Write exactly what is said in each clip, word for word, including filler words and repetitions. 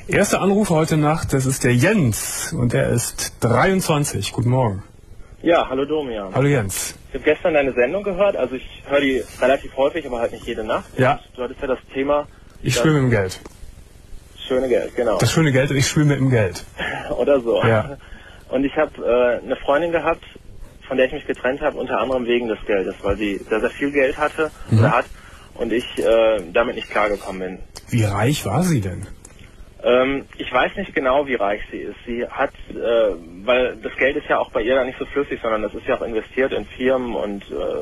Erster Anruf heute Nacht, das ist der Jens und er ist dreiundzwanzig. Guten Morgen. Ja, hallo Domian. Hallo Jens. Ich habe gestern deine Sendung gehört, also ich höre die relativ häufig, aber halt nicht jede Nacht. Ja. Und du hattest ja das Thema... Ich spiele mit dem Geld. Schöne Geld, genau. Das schöne Geld und ich spiele mit dem Geld. Oder so. Ja. Und ich habe äh, eine Freundin gehabt, von der ich mich getrennt habe, unter anderem wegen des Geldes, weil sie sehr, sehr viel Geld hatte Mhm. oder hat und ich äh, damit nicht klargekommen bin. Wie reich war sie denn? Ähm, ich weiß nicht genau, wie reich sie ist. Sie hat, äh, weil das Geld ist ja auch bei ihr da nicht so flüssig, sondern das ist ja auch investiert in Firmen und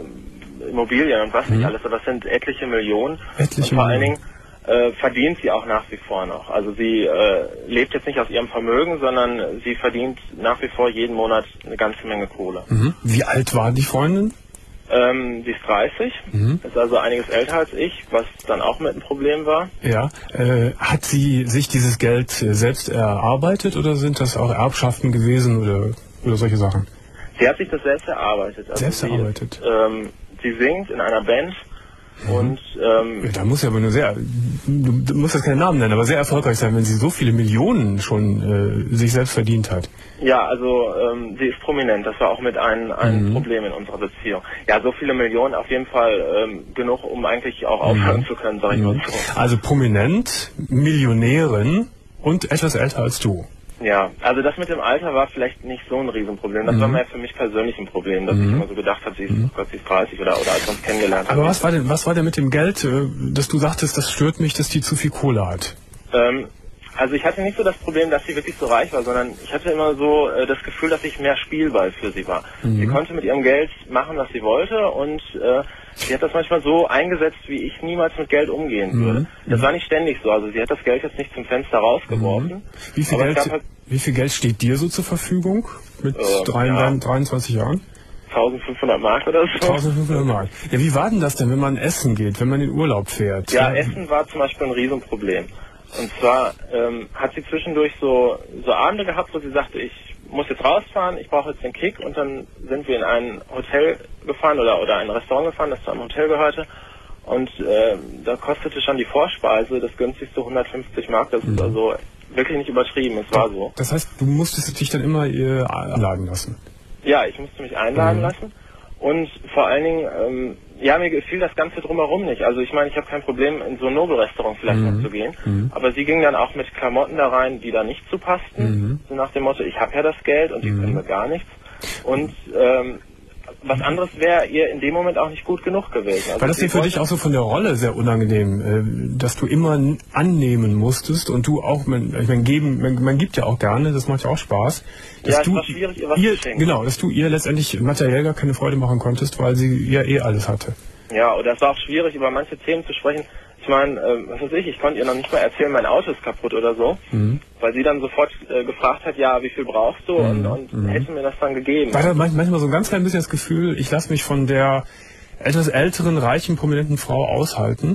äh, Immobilien und was Mhm. nicht alles. Aber das sind etliche Millionen. Etliche und vor Millionen. allen Dingen äh, verdient sie auch nach wie vor noch. Also sie äh, lebt jetzt nicht aus ihrem Vermögen, sondern sie verdient nach wie vor jeden Monat eine ganze Menge Kohle. Mhm. Wie alt war die Freundin? Ähm, sie ist dreißig, Mhm. ist also einiges älter als ich, was dann auch mit ein Problem war. Ja. Äh, hat sie sich dieses Geld äh, selbst erarbeitet oder sind das auch Erbschaften gewesen oder, oder solche Sachen? Sie hat sich das selbst erarbeitet. Also Selbst sie erarbeitet? Ist, ähm, sie singt in einer Band und ähm, Ja, da muss ja aber nur sehr, du, du musst jetzt keinen Namen nennen, aber sehr erfolgreich sein, wenn sie so viele Millionen schon äh, sich selbst verdient hat. ja, also ähm, sie ist prominent. Das war auch mit ein, ein Mhm. Problem in unserer Beziehung. Ja, so viele Millionen auf jeden Fall ähm, genug, um eigentlich auch aufhören zu können, sag ich mal so. Also prominent, Millionärin und etwas älter als du. Ja, also das mit dem Alter war vielleicht nicht so ein Riesenproblem. Das war mehr für mich persönlich ein Problem, dass ich immer so gedacht habe, sie ist, oh Gott, sie ist dreißig oder, oder als wir uns kennengelernt haben. Aber was war denn, was war denn mit dem Geld, äh, dass du sagtest, das stört mich, dass die zu viel Kohle hat? Ähm, also ich hatte nicht so das Problem, dass sie wirklich so reich war, sondern ich hatte immer so äh, das Gefühl, dass ich mehr Spielball für sie war. Sie konnte mit ihrem Geld machen, was sie wollte und äh, sie hat das manchmal so eingesetzt, wie ich niemals mit Geld umgehen würde. Das war nicht ständig so, also sie hat das Geld jetzt nicht zum Fenster rausgeworfen. Wie viel, aber es Geld, gab halt wie viel Geld steht dir so zur Verfügung mit Äh, drei- ja. dreiundzwanzig Jahren? eintausendfünfhundert Mark oder so. eintausendfünfhundert Mark. Ja, wie war denn das denn, wenn man essen geht, wenn man in Urlaub fährt? Ja, Essen war zum Beispiel ein Riesenproblem. Und zwar ähm, hat sie zwischendurch so, so Abende gehabt, wo sie sagte, ich muss jetzt rausfahren, ich brauche jetzt den Kick. Und dann sind wir in ein Hotel gefahren oder, oder ein Restaurant gefahren, das zu einem Hotel gehörte. Und äh, da kostete schon die Vorspeise das günstigste hundertfünfzig Mark. Das ist also wirklich nicht übertrieben, es war so. Das heißt, du musstest dich dann immer äh, einladen lassen? Ja, ich musste mich einladen Mhm. lassen. Und vor allen Dingen, ähm, ja, mir gefiel das Ganze drumherum nicht. Also ich meine, ich habe kein Problem, in so ein Nobelrestaurant vielleicht Mhm. noch zu gehen. Mhm. Aber sie ging dann auch mit Klamotten da rein, die da nicht zu passten. Mhm. So nach dem Motto, ich habe ja das Geld und die können mir gar nichts. Und ähm, was anderes wäre ihr in dem Moment auch nicht gut genug gewesen. Also War das sie denn für dich wollte- auch so von der Rolle sehr unangenehm, äh, dass du immer n- annehmen musstest und du auch, man, ich meine, geben, man, man gibt ja auch gerne, das macht ja auch Spaß. Dass Ja, es du war schwierig, ihr was ihr, zu schenken. genau, dass du ihr letztendlich materiell gar keine Freude machen konntest, weil sie ja eh alles hatte. Ja, oder es war auch schwierig, über manche Themen zu sprechen. Ich meine, äh, was weiß ich, ich konnte ihr noch nicht mal erzählen, mein Auto ist kaputt oder so, Mhm. weil sie dann sofort äh, gefragt hat, ja, wie viel brauchst du und, und hätte mir das dann gegeben. War da manch- manchmal so ein ganz klein bisschen das Gefühl, ich lasse mich von der etwas älteren, reichen, prominenten Frau aushalten?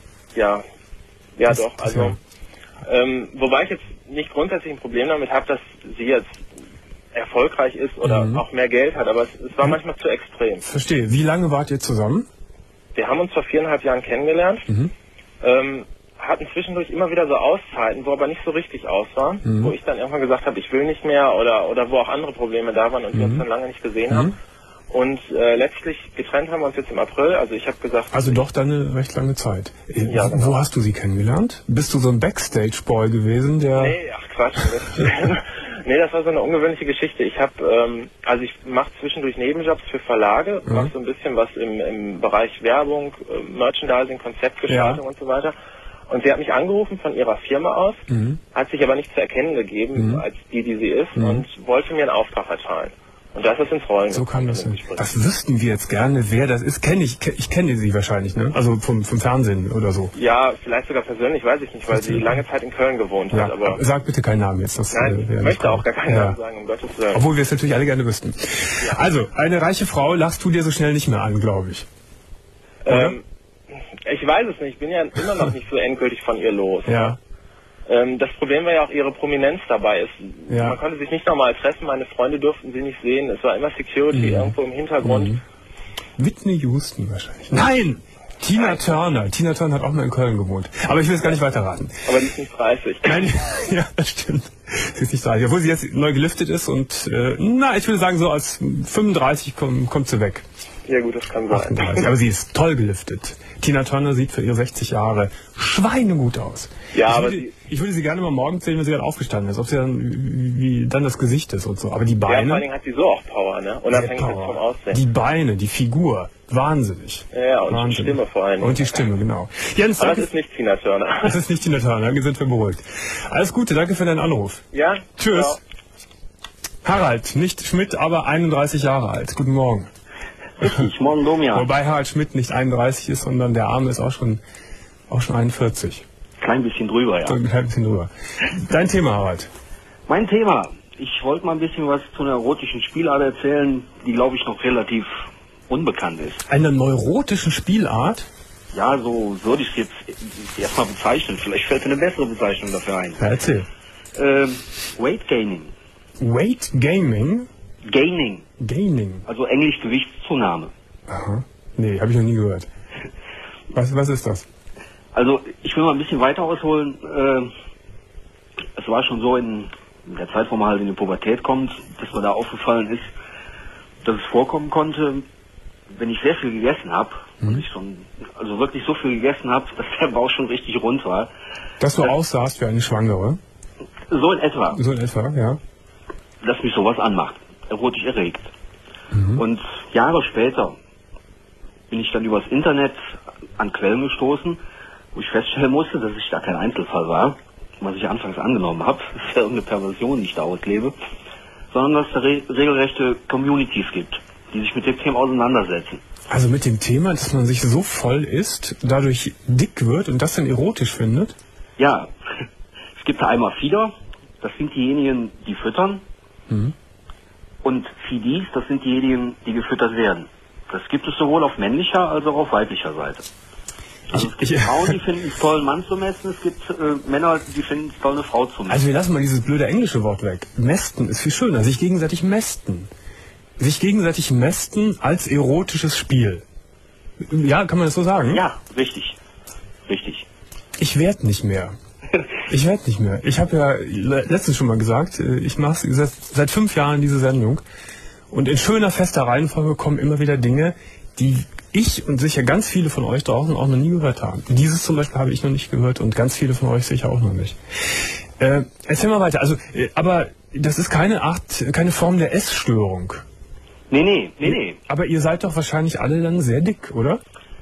Ja, ja Das- doch. das Also, ja. ähm, wobei ich jetzt nicht grundsätzlich ein Problem damit habe, dass sie jetzt erfolgreich ist oder Mhm. auch mehr Geld hat, aber es, es war manchmal zu extrem. Verstehe. Wie lange wart ihr zusammen? Wir haben uns vor viereinhalb Jahren kennengelernt, Mhm. ähm, hatten zwischendurch immer wieder so Auszeiten, wo aber nicht so richtig aus waren, Mhm. wo ich dann irgendwann gesagt habe, ich will nicht mehr oder oder wo auch andere Probleme da waren und wir uns dann lange nicht gesehen Mhm. haben. Und äh, letztlich getrennt haben wir uns jetzt im April. Also ich habe gesagt, Also doch dann eine recht lange Zeit. Äh, Ja, genau. Wo hast du sie kennengelernt? Bist du so ein Backstage-Boy gewesen, der... nee, ach Quatsch. Das, nee, das war so eine ungewöhnliche Geschichte. Ich habe, ähm, also ich mache zwischendurch Nebenjobs für Verlage, Mhm. mache so ein bisschen was im, im Bereich Werbung, äh, Merchandising, Konzeptgestaltung Ja. und so weiter. Und sie hat mich angerufen von ihrer Firma aus, Mhm. hat sich aber nicht zu erkennen gegeben als die, die sie ist und wollte mir einen Auftrag erteilen. Und das ist ins Rollen So kam gekommen das in dem hin. Gespräch. Das wüssten wir jetzt gerne, wer das ist. Kenne ich, ich kenne sie wahrscheinlich, ne? Also vom, vom Fernsehen oder so. Ja, vielleicht sogar persönlich, weiß ich nicht, weil sie lange Zeit in Köln gewohnt Ja, hat. Aber sag bitte keinen Namen jetzt. Das, nein, äh, ich wäre möchte nicht auch gar keinen ja. Namen sagen, um Gottes Willen. Obwohl wir es natürlich alle gerne wüssten. Also, eine reiche Frau lachst du dir so schnell nicht mehr an, glaube ich. Oder? Ähm, ich weiß es nicht, ich bin ja immer noch nicht so endgültig von ihr los. Ja. Ähm, das Problem war ja auch ihre Prominenz dabei. Es, Ja. Man konnte sich nicht normal treffen, meine Freunde durften sie nicht sehen. Es war immer Security Mhm. irgendwo im Hintergrund. Mhm. Whitney Houston wahrscheinlich. Nein! Tina Turner. Tina Turner hat auch mal in Köln gewohnt. Aber ich will es gar nicht weiter raten. Aber die ist nicht dreißig. Nein, ja, das stimmt. Sie ist nicht dreißig. Obwohl sie jetzt neu geliftet ist und, äh, na, ich würde sagen, so als fünfunddreißig kommt, kommt sie weg. Ja gut, das kann sein. achtunddreißig. Aber sie ist toll geliftet. Tina Turner sieht für ihre sechzig Jahre schweinegut aus. Ja, ich aber würde, sie, ich würde sie gerne mal morgens sehen, wenn sie gerade aufgestanden ist. Ob sie dann, wie, wie dann das Gesicht ist und so. Aber die ja, vor Beine... allen Dingen hat sie so auch Power, ne? Unabhängig jetzt vom Aussehen. Die Beine, die Figur, wahnsinnig. Ja, und wahnsinnig. die Stimme vor allen Dingen. Und die Stimme, genau. Jens, aber danke. das ist nicht Tina Turner. Das ist nicht Tina Turner, dann sind wir beruhigt. Alles Gute, danke für deinen Anruf. Ja? Tschüss. Ciao. Harald, nicht Schmidt, aber einunddreißig Jahre alt. Guten Morgen. Richtig, morgen Domian. Wobei Harald Schmidt nicht einunddreißig ist, sondern der Arme ist auch schon, auch schon einundvierzig. Klein bisschen drüber, ja. So ein klein bisschen drüber. Dein Thema, Harald. Mein Thema. Ich wollte mal ein bisschen was zu einer erotischen Spielart erzählen, die, glaube ich, noch relativ unbekannt ist. Eine neurotischen Spielart? Ja, so würde ich es jetzt erstmal bezeichnen. Vielleicht fällt mir eine bessere Bezeichnung dafür ein. Ja, erzähl. Ähm, Weight Gaining. Weight Gaming? Gaining. Gaining. Also Englisch Gewichtszunahme. Aha. Nee, habe ich noch nie gehört. Was, was ist das? Also ich will mal ein bisschen weiter ausholen. Äh, es war schon so in der Zeit, wo man halt in die Pubertät kommt, dass mir da aufgefallen ist, dass es vorkommen konnte, wenn ich sehr viel gegessen habe, mhm. ich schon, also wirklich so viel gegessen habe, dass der Bauch schon richtig rund war. Dass du das, aussahst wie eine Schwangere? So in etwa. So in etwa, ja. Dass mich sowas anmacht, erotisch erregt. Mhm. Und Jahre später bin ich dann übers Internet an Quellen gestoßen, wo ich feststellen musste, dass ich da kein Einzelfall war, was ich anfangs angenommen habe, dass ja irgendeine Perversion, die ich da auslebe, sondern dass es da re regelrechte Communities gibt, die sich mit dem Thema auseinandersetzen. Also mit dem Thema, dass man sich so voll isst, dadurch dick wird und das dann erotisch findet? Ja, es gibt da einmal Feeder, das sind diejenigen, die füttern, mhm. und Feedies, das sind diejenigen, die gefüttert werden. Das gibt es sowohl auf männlicher als auch auf weiblicher Seite. Also es gibt ich, Frauen, die finden es toll, einen Mann zu messen, es gibt äh, Männer, die finden es toll, eine Frau zu messen. Also wir lassen mal dieses blöde englische Wort weg. Mästen ist viel schöner, sich gegenseitig mästen. Sich gegenseitig mästen als erotisches Spiel. Ja, kann man das so sagen? Ja, richtig. Richtig. Ich werd nicht mehr. Ich werd nicht mehr. Ich habe ja letztens schon mal gesagt, ich mache seit, seit fünf Jahren diese Sendung und in schöner, fester Reihenfolge kommen immer wieder Dinge, die ich und sicher ganz viele von euch draußen auch noch nie gehört haben. Dieses zum Beispiel habe ich noch nicht gehört und ganz viele von euch sicher auch noch nicht. Äh, erzähl mal weiter. Also, äh, aber das ist keine Art, keine Form der Essstörung. Nee, nee, nee, nee. Aber ihr seid doch wahrscheinlich alle dann sehr dick, oder?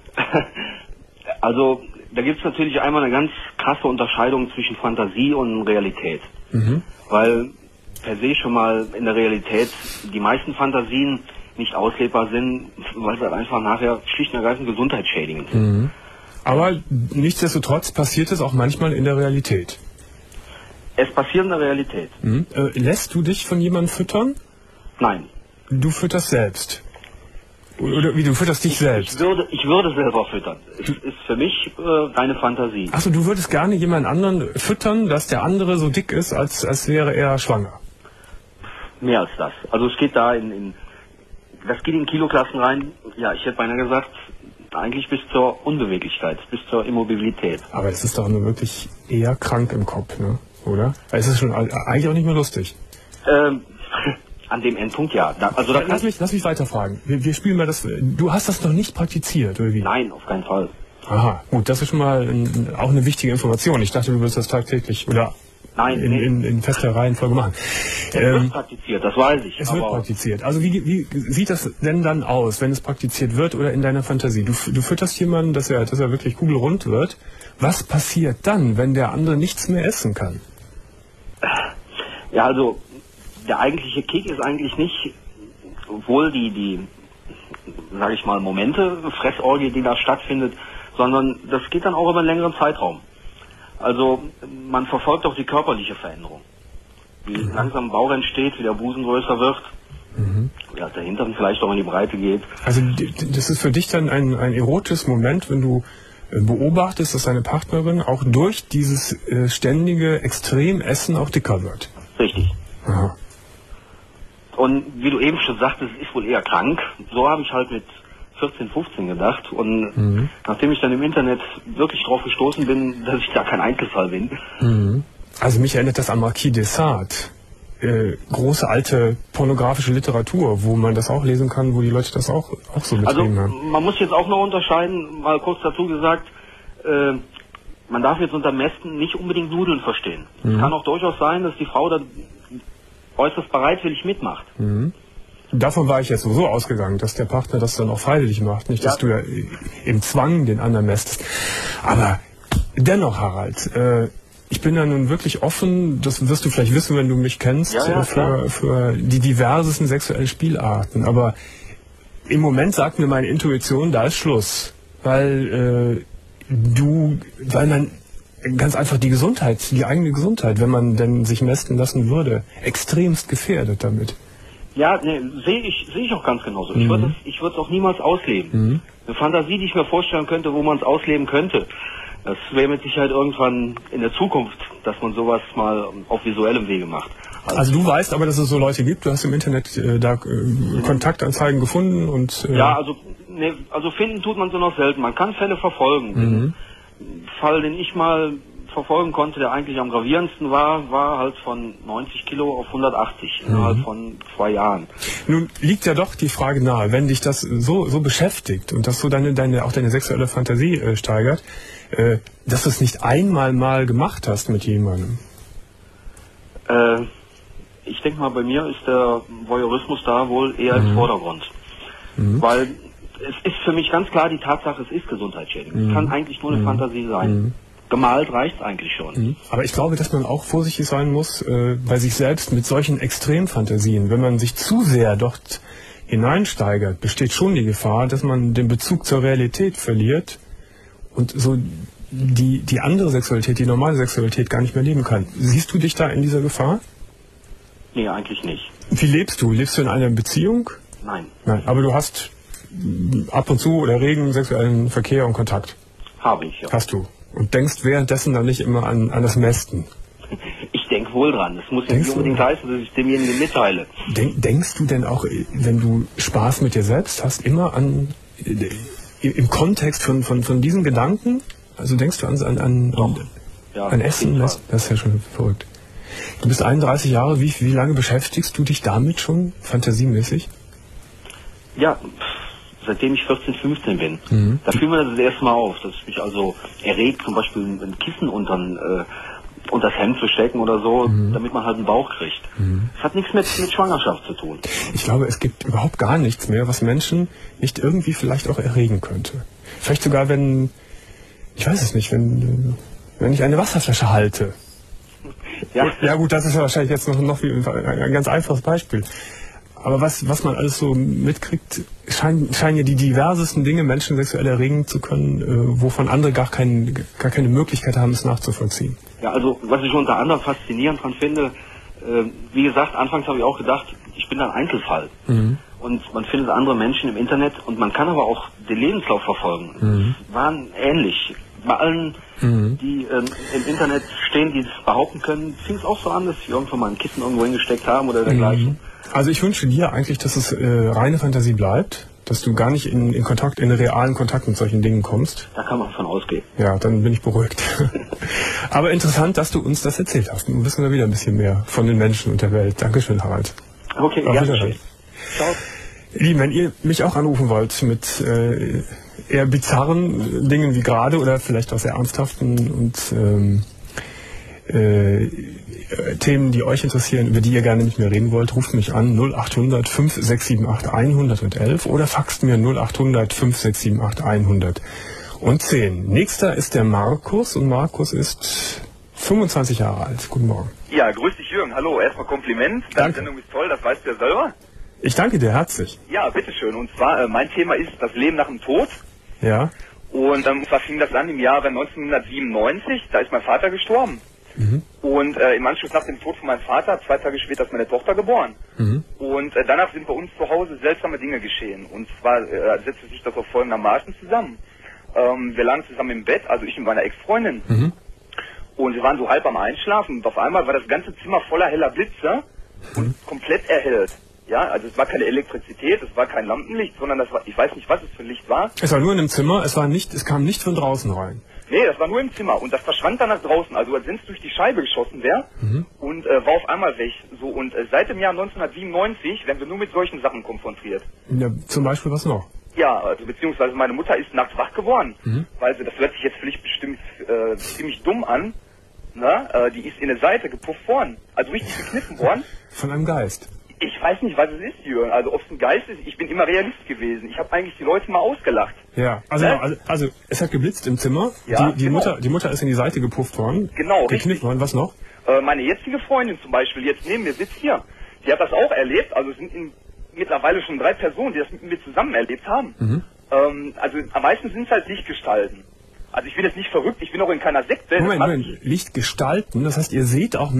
Also, da gibt es natürlich einmal eine ganz krasse Unterscheidung zwischen Fantasie und Realität. Mhm. Weil per se schon mal in der Realität die meisten Fantasien nicht auslebbar sind, weil sie halt einfach nachher schlicht und ergreifend gesundheitsschädigend sind. Mhm. Aber nichtsdestotrotz passiert es auch manchmal in der Realität. Es passiert in der Realität. Mhm. Äh, lässt du dich von jemandem füttern? Nein. Du fütterst selbst. Oder wie, du fütterst dich ich, selbst? Ich würde, ich würde selber füttern. Es ist für mich äh, reine Fantasie. Achso, du würdest gerne jemand anderen füttern, dass der andere so dick ist, als, als wäre er schwanger? Mehr als das. Also es geht da in, in das geht in Kiloklassen rein. Ja, ich hätte beinahe gesagt, eigentlich bis zur Unbeweglichkeit, bis zur Immobilität. Aber es ist doch nur wirklich eher krank im Kopf, ne? Oder? Es ist schon eigentlich auch nicht mehr lustig. Ähm, an dem Endpunkt ja. Da, also da lass, mich, lass mich weiterfragen. Wir, wir spielen mal das. Du hast das noch nicht praktiziert, oder wie? Nein, auf keinen Fall. Aha, gut, das ist schon mal ein, auch eine wichtige Information. Ich dachte, du würdest das tagtäglich oder Nein, in, nee. in, in fester Reihenfolge machen. Es ähm, wird praktiziert, das weiß ich. Es aber wird praktiziert. Also wie, wie sieht das denn dann aus, wenn es praktiziert wird oder in deiner Fantasie? Du, du fütterst jemanden, dass er, dass er wirklich kugelrund wird. Was passiert dann, wenn der andere nichts mehr essen kann? Ja, also der eigentliche Kick ist eigentlich nicht wohl die, die, sage ich mal, Momente, Fressorgie, die da stattfindet, sondern das geht dann auch über einen längeren Zeitraum. Also man verfolgt auch die körperliche Veränderung. Wie mhm. langsam ein Bauch entsteht, wie der Busen größer wird, mhm. ja, der Hintern vielleicht auch in die Breite geht. Also das ist für dich dann ein, ein erotisches Moment, wenn du beobachtest, dass deine Partnerin auch durch dieses äh, ständige Extremessen auch dicker wird. Richtig. Aha. Und wie du eben schon sagtest, es ist wohl eher krank. So habe ich halt mit vierzehn, fünfzehn gedacht. Und mhm. nachdem ich dann im Internet wirklich drauf gestoßen bin, dass ich da kein Einzelfall bin. Mhm. Also mich erinnert das an Marquis de Sade. Äh, große alte pornografische Literatur, wo man das auch lesen kann, wo die Leute das auch, auch so betrieben haben. Also man muss jetzt auch noch unterscheiden, mal kurz dazu gesagt, äh, man darf jetzt unter Mästen nicht unbedingt Nudeln verstehen. Mhm. Es kann auch durchaus sein, dass die Frau dann äußerst bereitwillig mitmacht. Mhm. Davon war ich jetzt sowieso ausgegangen, dass der Partner das dann auch freiwillig macht, nicht, dass ja. du ja im Zwang den anderen mästest. Aber dennoch, Harald, äh, ich bin da nun wirklich offen, das wirst du vielleicht wissen, wenn du mich kennst, ja, ja, für, für die diversesten sexuellen Spielarten. Aber im Moment sagt mir meine Intuition, da ist Schluss. Weil äh, du, weil man ganz einfach die Gesundheit, die eigene Gesundheit, wenn man denn sich mästen lassen würde, extremst gefährdet damit. Ja, ne, sehe ich, sehe ich auch ganz genauso. Mhm. Ich würde es ich würde es auch niemals ausleben. Mhm. Eine Fantasie, die ich mir vorstellen könnte, wo man es ausleben könnte. Das wäre mit Sicherheit irgendwann in der Zukunft, dass man sowas mal auf visuellem Wege macht. Also, also du weißt aber, dass es so Leute gibt, du hast im Internet äh, da äh, Kontaktanzeigen gefunden und... Äh ja, also ne, also finden tut man so noch selten. Man kann Fälle verfolgen. Mhm. Den Fall, den ich mal verfolgen konnte, der eigentlich am gravierendsten war, war halt von neunzig Kilo auf hundertachtzig mhm. innerhalb von zwei Jahren. Nun liegt ja doch die Frage nahe, wenn dich das so, so beschäftigt und das so deine, deine, auch deine sexuelle Fantasie äh, steigert, äh, dass du es nicht einmal mal gemacht hast mit jemandem. Äh, ich denke mal, bei mir ist der Voyeurismus da wohl eher mhm. im Vordergrund. Mhm. Weil es ist für mich ganz klar die Tatsache, es ist gesundheitsschädigend. Mhm. Es kann eigentlich nur eine mhm. Fantasie sein. Mhm. Gemalt reicht eigentlich schon. Mhm. Aber ich glaube, dass man auch vorsichtig sein muss, äh, bei sich selbst mit solchen Extremfantasien. Wenn man sich zu sehr dort hineinsteigert, besteht schon die Gefahr, dass man den Bezug zur Realität verliert und so die, die andere Sexualität, die normale Sexualität gar nicht mehr leben kann. Siehst du dich da in dieser Gefahr? Nee, eigentlich nicht. Wie lebst du? Lebst du in einer Beziehung? Nein. Nein. Aber du hast ab und zu oder regen sexuellen Verkehr und Kontakt? Habe ich, ja. Hast du. Und denkst währenddessen dann nicht immer an, an das Mästen? Ich denke wohl dran. Es muss ja nicht unbedingt heißen, dass ich demjenigen mitteile. Denk, denkst du denn auch, wenn du Spaß mit dir selbst hast, immer an im Kontext von, von, von diesen Gedanken? Also denkst du an, an, an, Doch. Ja, an Essen? Das, das ist ja schon verrückt. Du bist einunddreißig Jahre. Wie, wie lange beschäftigst du dich damit schon, fantasiemäßig? Ja, seitdem ich vierzehn, fünfzehn bin. Mhm. Da fiel mir das, das erste Mal auf, dass mich also erregt, zum Beispiel ein Kissen untern, äh, unter das Hemd zu stecken oder so, mhm. damit man halt einen Bauch kriegt. Mhm. Das hat nichts mit, mit Schwangerschaft zu tun. Ich glaube, es gibt überhaupt gar nichts mehr, was Menschen nicht irgendwie vielleicht auch erregen könnte. Vielleicht sogar, wenn, ich weiß es nicht, wenn, wenn ich eine Wasserflasche halte. Ja, ja gut, das ist ja wahrscheinlich jetzt noch, noch ein ganz einfaches Beispiel. Aber was, was man alles so mitkriegt, scheinen, scheinen ja die diversesten Dinge Menschen sexuell erregen zu können, äh, wovon andere gar, kein, gar keine Möglichkeit haben, es nachzuvollziehen. Ja, also was ich unter anderem faszinierend dran finde, äh, wie gesagt, anfangs habe ich auch gedacht, ich bin ein Einzelfall. Mhm. Und man findet andere Menschen im Internet und man kann aber auch den Lebenslauf verfolgen. Mhm. Waren ähnlich. Bei allen, mhm. die ähm, im Internet stehen, die es behaupten können, fing es auch so an, dass sie irgendwann mal ein Kissen irgendwo hingesteckt haben oder dergleichen. Mhm. Also ich wünsche dir eigentlich, dass es äh, reine Fantasie bleibt, dass du gar nicht in, in Kontakt, in realen Kontakt mit solchen Dingen kommst. Da kann man von ausgehen. Ja, dann bin ich beruhigt. Aber interessant, dass du uns das erzählt hast. Nun wissen wir wieder ein bisschen mehr von den Menschen und der Welt. Dankeschön, Harald. Okay, ja, schön. Ciao. Ihr Lieben, wenn ihr mich auch anrufen wollt mit äh, eher bizarren Dingen wie gerade oder vielleicht auch sehr ernsthaften und ähm, äh, Themen, die euch interessieren, über die ihr gerne mit mir reden wollt, ruft mich an null acht hundert, fünf sechs sieben acht, hundertelf oder faxt mir null acht hundert, fünf sechs sieben acht, hundertzehn. Nächster ist der Markus und Markus ist fünfundzwanzig Jahre alt. Guten Morgen. Ja, grüß dich Jürgen. Hallo, erstmal Kompliment. Deine Sendung ist toll, das weißt du ja selber. Ich danke dir herzlich. Ja, bitteschön. Und zwar, äh, mein Thema ist das Leben nach dem Tod. Ja. Und ähm, zwar fing das an im Jahre neunzehnhundertsiebenundneunzig, da ist mein Vater gestorben. Mhm. Und äh, im Anschluss nach dem Tod von meinem Vater, zwei Tage später, ist meine Tochter geboren. Mhm. Und äh, danach sind bei uns zu Hause seltsame Dinge geschehen. Und zwar äh, setzte sich das auf folgendermaßen zusammen. Ähm, wir lagen zusammen im Bett, also ich und meine Ex-Freundin. Mhm. Und wir waren so halb am Einschlafen und auf einmal war das ganze Zimmer voller heller Blitze und mhm. komplett erhellt. Ja, also es war keine Elektrizität, es war kein Lampenlicht, sondern das war, ich weiß nicht, was es für ein Licht war. Es war nur in einem Zimmer, es war nicht, es kam nicht von draußen rein. Nee, das war nur im Zimmer und das verschwand dann nach draußen, also als wenn es durch die Scheibe geschossen wäre mhm. und äh, war auf einmal weg. So, und äh, seit dem Jahr neunzehnhundertsiebenundneunzig werden wir nur mit solchen Sachen konfrontiert. Ja, zum Beispiel was noch? Ja, also beziehungsweise meine Mutter ist nachts wach geworden, mhm. weil sie, das hört sich jetzt vielleicht bestimmt äh, ziemlich dumm an, ne? Äh, die ist in eine Seite gepufft worden, also richtig gekniffen worden. Von einem Geist? Ich weiß nicht, was es ist, Jürgen. Also ob es ein Geist ist, ich bin immer Realist gewesen. Ich habe eigentlich die Leute mal ausgelacht. Ja, also, ne? also, also es hat geblitzt im Zimmer, ja, die, die, genau. Mutter, die Mutter ist in die Seite gepufft worden, genau, gekniffen richtig. worden, was noch? Äh, meine jetzige Freundin zum Beispiel, jetzt neben mir sitzt hier, die hat das auch erlebt, also es sind in, mittlerweile schon drei Personen, die das mit mir zusammen erlebt haben. Mhm. Ähm, also am meisten sind es halt Lichtgestalten. Also ich bin jetzt nicht verrückt, ich bin auch in keiner Sekte. Moment, Moment, Lichtgestalten, das heißt, ihr seht auch...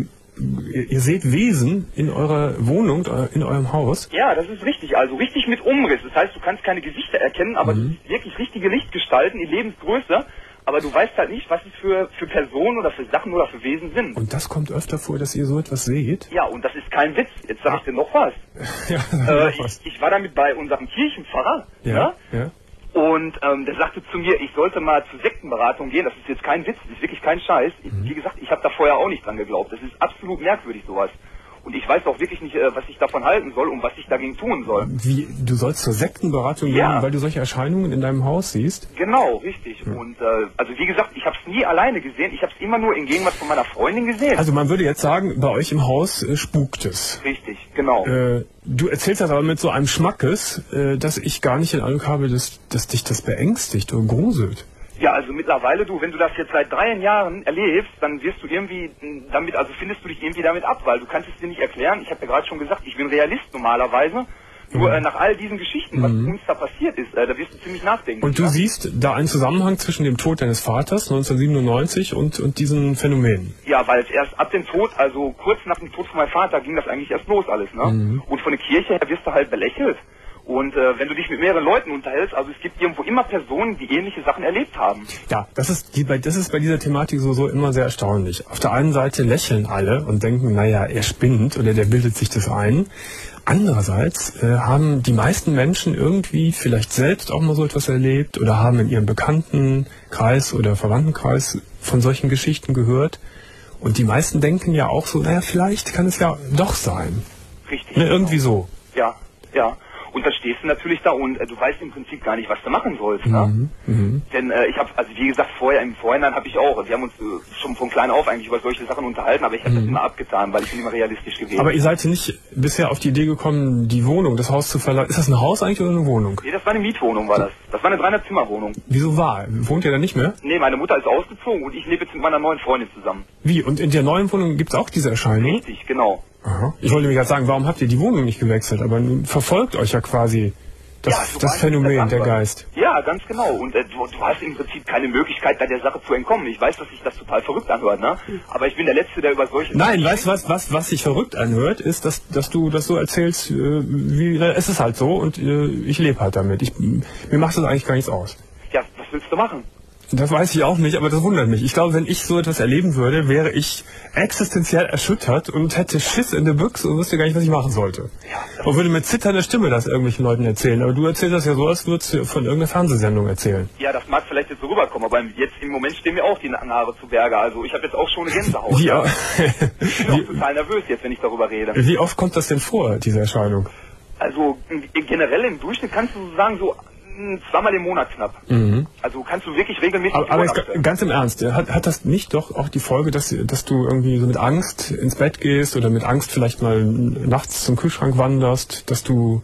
Ihr seht Wesen in eurer Wohnung, in eurem Haus? Ja, das ist richtig. Also richtig mit Umriss. Das heißt, du kannst keine Gesichter erkennen, aber mhm. du siehst wirklich richtige Lichtgestalten in Lebensgröße. Aber du weißt halt nicht, was es für, für Personen oder für Sachen oder für Wesen sind. Und das kommt öfter vor, dass ihr so etwas seht? Ja, und das ist kein Witz. Jetzt sag ah. ich dir noch was. ja, äh, noch was. Ich, ich war damit bei unserem Kirchenpfarrer. Ja, ne? ja. Und ähm, der sagte zu mir, ich sollte mal zur Sektenberatung gehen. Das ist jetzt kein Witz, das ist wirklich kein Scheiß. Ich, mhm. Wie gesagt, ich habe da vorher auch nicht dran geglaubt. Das ist absolut merkwürdig, sowas. Und ich weiß auch wirklich nicht, äh, was ich davon halten soll und was ich dagegen tun soll. Wie, du sollst zur Sektenberatung ja. gehen, weil du solche Erscheinungen in deinem Haus siehst? Genau, richtig. Mhm. Und äh, also wie gesagt, ich habe es nie alleine gesehen. Ich habe es immer nur in Gegenwart von meiner Freundin gesehen. Also man würde jetzt sagen, bei euch im Haus äh, spukt es. Richtig, genau. Äh, du erzählst das aber mit so einem Schmackes, äh, dass ich gar nicht den Eindruck habe, dass, dass dich das beängstigt oder gruselt. Ja, also mittlerweile, du, wenn du das jetzt seit drei Jahren erlebst, dann wirst du irgendwie damit, also findest du dich irgendwie damit ab, weil du kannst es dir nicht erklären. Ich habe ja gerade schon gesagt, ich bin Realist normalerweise. Nur äh, nach all diesen Geschichten, was mhm. uns da passiert ist, äh, da wirst du ziemlich nachdenken. Und du ja? siehst da einen Zusammenhang zwischen dem Tod deines Vaters neunzehnhundertsiebenundneunzig und, und diesen Phänomenen? Ja, weil es erst ab dem Tod, also kurz nach dem Tod von meinem Vater, ging das eigentlich erst los alles, ne? Mhm. Und von der Kirche her wirst du halt belächelt. Und äh, wenn du dich mit mehreren Leuten unterhältst, also es gibt irgendwo immer Personen, die ähnliche Sachen erlebt haben. Ja, das ist, die, das ist bei dieser Thematik so, so immer sehr erstaunlich. Auf der einen Seite lächeln alle und denken, naja, er spinnt oder der bildet sich das ein. Andererseits äh, haben die meisten Menschen irgendwie vielleicht selbst auch mal so etwas erlebt oder haben in ihrem Bekanntenkreis oder Verwandtenkreis von solchen Geschichten gehört. Und die meisten denken ja auch so, naja, vielleicht kann es ja doch sein. Richtig. Ne, irgendwie genau. so. Ja, ja. Und da stehst du natürlich da und äh, du weißt im Prinzip gar nicht, was du machen sollst. Mhm, ne? mhm. Denn äh, ich habe, also wie gesagt, vorher im Vorhinein habe ich auch, wir haben uns äh, schon von klein auf eigentlich über solche Sachen unterhalten, aber ich habe mhm. das immer abgetan, weil ich bin immer realistisch gewesen. Aber ihr seid nicht bisher auf die Idee gekommen, die Wohnung, das Haus zu verlassen. Ist das ein Haus eigentlich oder eine Wohnung? Nee, das war eine Mietwohnung, war das. Das war eine dreihundert-Zimmer-Wohnung. Wieso war? Wohnt ihr da nicht mehr? Nee, meine Mutter ist ausgezogen und ich lebe jetzt mit meiner neuen Freundin zusammen. Wie? Und in der neuen Wohnung gibt es auch diese Erscheinung? Richtig, genau. Aha. Ich wollte mir gerade sagen, warum habt ihr die Wohnung nicht gewechselt? Aber nun verfolgt euch ja quasi das, ja, das Phänomen, der Geist. Ja, ganz genau. Und äh, du, du hast im Prinzip keine Möglichkeit, bei der Sache zu entkommen. Ich weiß, dass sich das total verrückt anhört, ne? Aber ich bin der Letzte, der über solche... Nein, weißt du, was, was, was sich verrückt anhört, ist, dass, dass du das so erzählst, äh, wie äh, es ist halt so und äh, ich lebe halt damit. Ich, mir macht das eigentlich gar nichts aus. Ja, was willst du machen? Das weiß ich auch nicht, aber das wundert mich. Ich glaube, wenn ich so etwas erleben würde, wäre ich existenziell erschüttert und hätte Schiss in der Büchse und wüsste gar nicht, was ich machen sollte. Ja, und würde mit zitternder Stimme das irgendwelchen Leuten erzählen. Aber du erzählst das ja so, als würdest du von irgendeiner Fernsehsendung erzählen. Ja, das mag vielleicht jetzt so rüberkommen, aber jetzt im Moment stehen mir auch die Nackenhaare zu Berge. Also ich habe jetzt auch schon eine Gänsehaut. Wie, ja. Ich bin auch total nervös jetzt, wenn ich darüber rede. Wie oft kommt das denn vor, diese Erscheinung? Also generell im Durchschnitt kannst du sagen, so zweimal im Monat knapp. Mhm. Also kannst du wirklich regelmäßig... Aber, aber jetzt, ganz im Ernst, hat, hat das nicht doch auch die Folge, dass, dass du irgendwie so mit Angst ins Bett gehst oder mit Angst vielleicht mal nachts zum Kühlschrank wanderst, dass du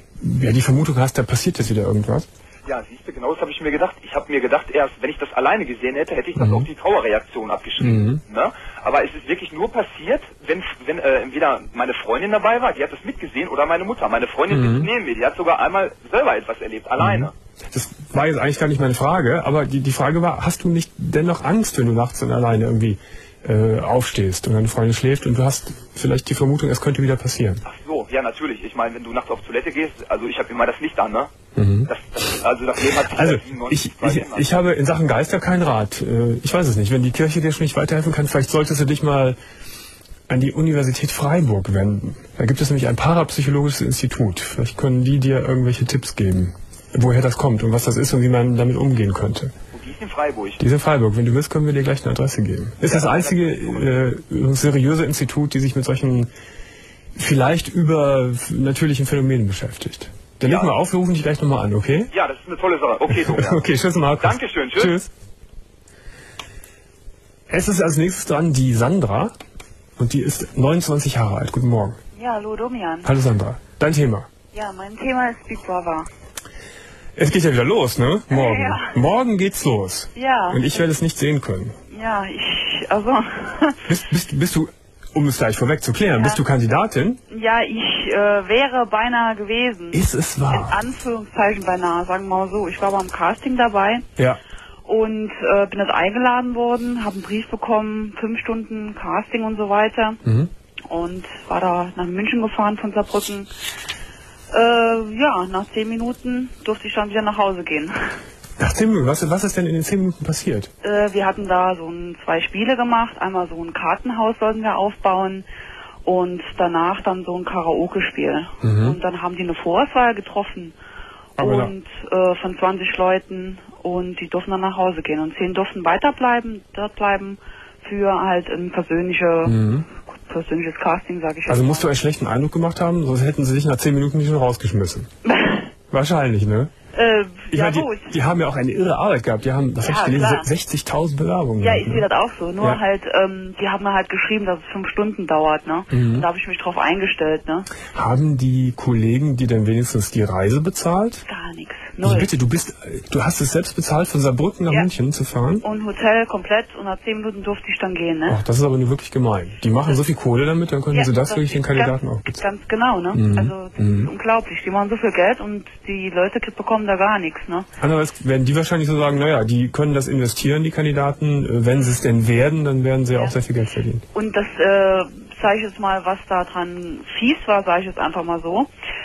ja die Vermutung hast, da passiert jetzt wieder irgendwas? Ja, siehst du, genau das habe ich mir gedacht. Ich habe mir gedacht, erst wenn ich das alleine gesehen hätte, hätte ich das mhm. auf die Trauerreaktion abgeschrieben. Mhm. Ne? Aber es ist wirklich nur passiert, wenn, wenn äh, entweder meine Freundin dabei war, die hat das mitgesehen, oder meine Mutter. Meine Freundin mhm. sitzt neben mir, die hat sogar einmal selber etwas erlebt, alleine. Mhm. Das war jetzt eigentlich gar nicht meine Frage, aber die, die Frage war, hast du nicht dennoch Angst, wenn du nachts dann alleine irgendwie äh, aufstehst und deine Freundin schläft und du hast vielleicht die Vermutung, es könnte wieder passieren? Ach so, ja natürlich. Ich meine, wenn du nachts auf Toilette gehst, also ich habe immer das Licht an, ne? Mhm. Das, das, also das Leben hat sich also siebenundneunzig ich, ich, ich habe in Sachen Geister keinen Rat. Ich weiß es nicht. Wenn die Kirche dir schon nicht weiterhelfen kann, vielleicht solltest du dich mal an die Universität Freiburg wenden. Da gibt es nämlich ein parapsychologisches Institut. Vielleicht können die dir irgendwelche Tipps geben, woher das kommt und was das ist und wie man damit umgehen könnte. Die ist in Freiburg. Die ist in Freiburg. Wenn du willst, können wir dir gleich eine Adresse geben. Ist das einzige äh, seriöse Institut, die sich mit solchen vielleicht über natürlichen Phänomenen beschäftigt. Dann leg mal auf, wir rufen dich gleich nochmal an, okay? Ja, das ist eine tolle Sache. Okay, so, ja. Okay, tschüss Markus. Dankeschön, tschüss. Tschüss. Es ist als nächstes dran die Sandra und die ist neunundzwanzig Jahre alt. Guten Morgen. Ja, hallo Domian. Hallo Sandra. Dein Thema? Ja, mein Thema ist Big Brother. Es geht ja wieder los, ne? Morgen. Ja. Morgen geht's los. Ja. Und ich werde es nicht sehen können. Ja, ich, also... Bist, bist, bist du, um es gleich vorweg zu klären, Ja. bist du Kandidatin? Ja, ich äh, wäre beinahe gewesen. Ist es In wahr? Anführungszeichen beinahe, sagen wir mal so. Ich war beim Casting dabei Ja. und äh, bin jetzt eingeladen worden, habe einen Brief bekommen, fünf Stunden Casting und so weiter. Mhm. Und war da nach München gefahren von Saarbrücken. Äh, ja, nach zehn Minuten durfte ich dann wieder nach Hause gehen. Nach zehn Minuten, was, was ist denn in den zehn Minuten passiert? Äh, wir hatten da so ein, zwei Spiele gemacht. Einmal so ein Kartenhaus sollten wir aufbauen und danach dann so ein Karaoke-Spiel. Mhm. Und dann haben die eine Vorauswahl getroffen Aber und äh, von zwanzig Leuten und die durften dann nach Hause gehen. Und zehn durften weiterbleiben, dort bleiben für halt ein persönliche, Mhm. persönliches Casting, sage ich jetzt Also musst du mal. einen schlechten Eindruck gemacht haben, sonst hätten sie dich nach zehn Minuten nicht schon rausgeschmissen. Wahrscheinlich, ne? äh, Ich ja meine, gut. die, die haben ja auch eine irre Arbeit gehabt. Die haben, was Ja, hab ich gelesen, klar. sechzigtausend Bewerbungen. Ja, gehabt, ich ne? sehe das auch so. Nur Ja. halt, ähm, die haben mir halt geschrieben, dass es fünf Stunden dauert, ne? Mhm. Und da habe ich mich drauf eingestellt, ne? Haben die Kollegen dir denn wenigstens die Reise bezahlt? Gar nichts. Also Null. bitte, du bist, du hast es selbst bezahlt, von Saarbrücken nach Ja. München zu fahren? Und Hotel komplett und nach zehn Minuten durfte ich dann gehen, ne? Ach, das ist aber nur wirklich gemein. Die machen so viel Kohle damit, dann können Ja, sie das, wirklich den ist Kandidaten ganz, auch bezahlen. Ganz genau, ne? Mhm. Also das Mhm. ist unglaublich. Die machen so viel Geld und die Leute bekommen da gar nichts, ne? Andererseits werden die wahrscheinlich so sagen, naja, die können das investieren, die Kandidaten. Äh, Wenn sie es denn werden, dann werden sie ja Ja. auch sehr viel Geld verdienen. Und das, äh, sage ich jetzt mal, was da dran fies war, sage ich jetzt einfach mal so.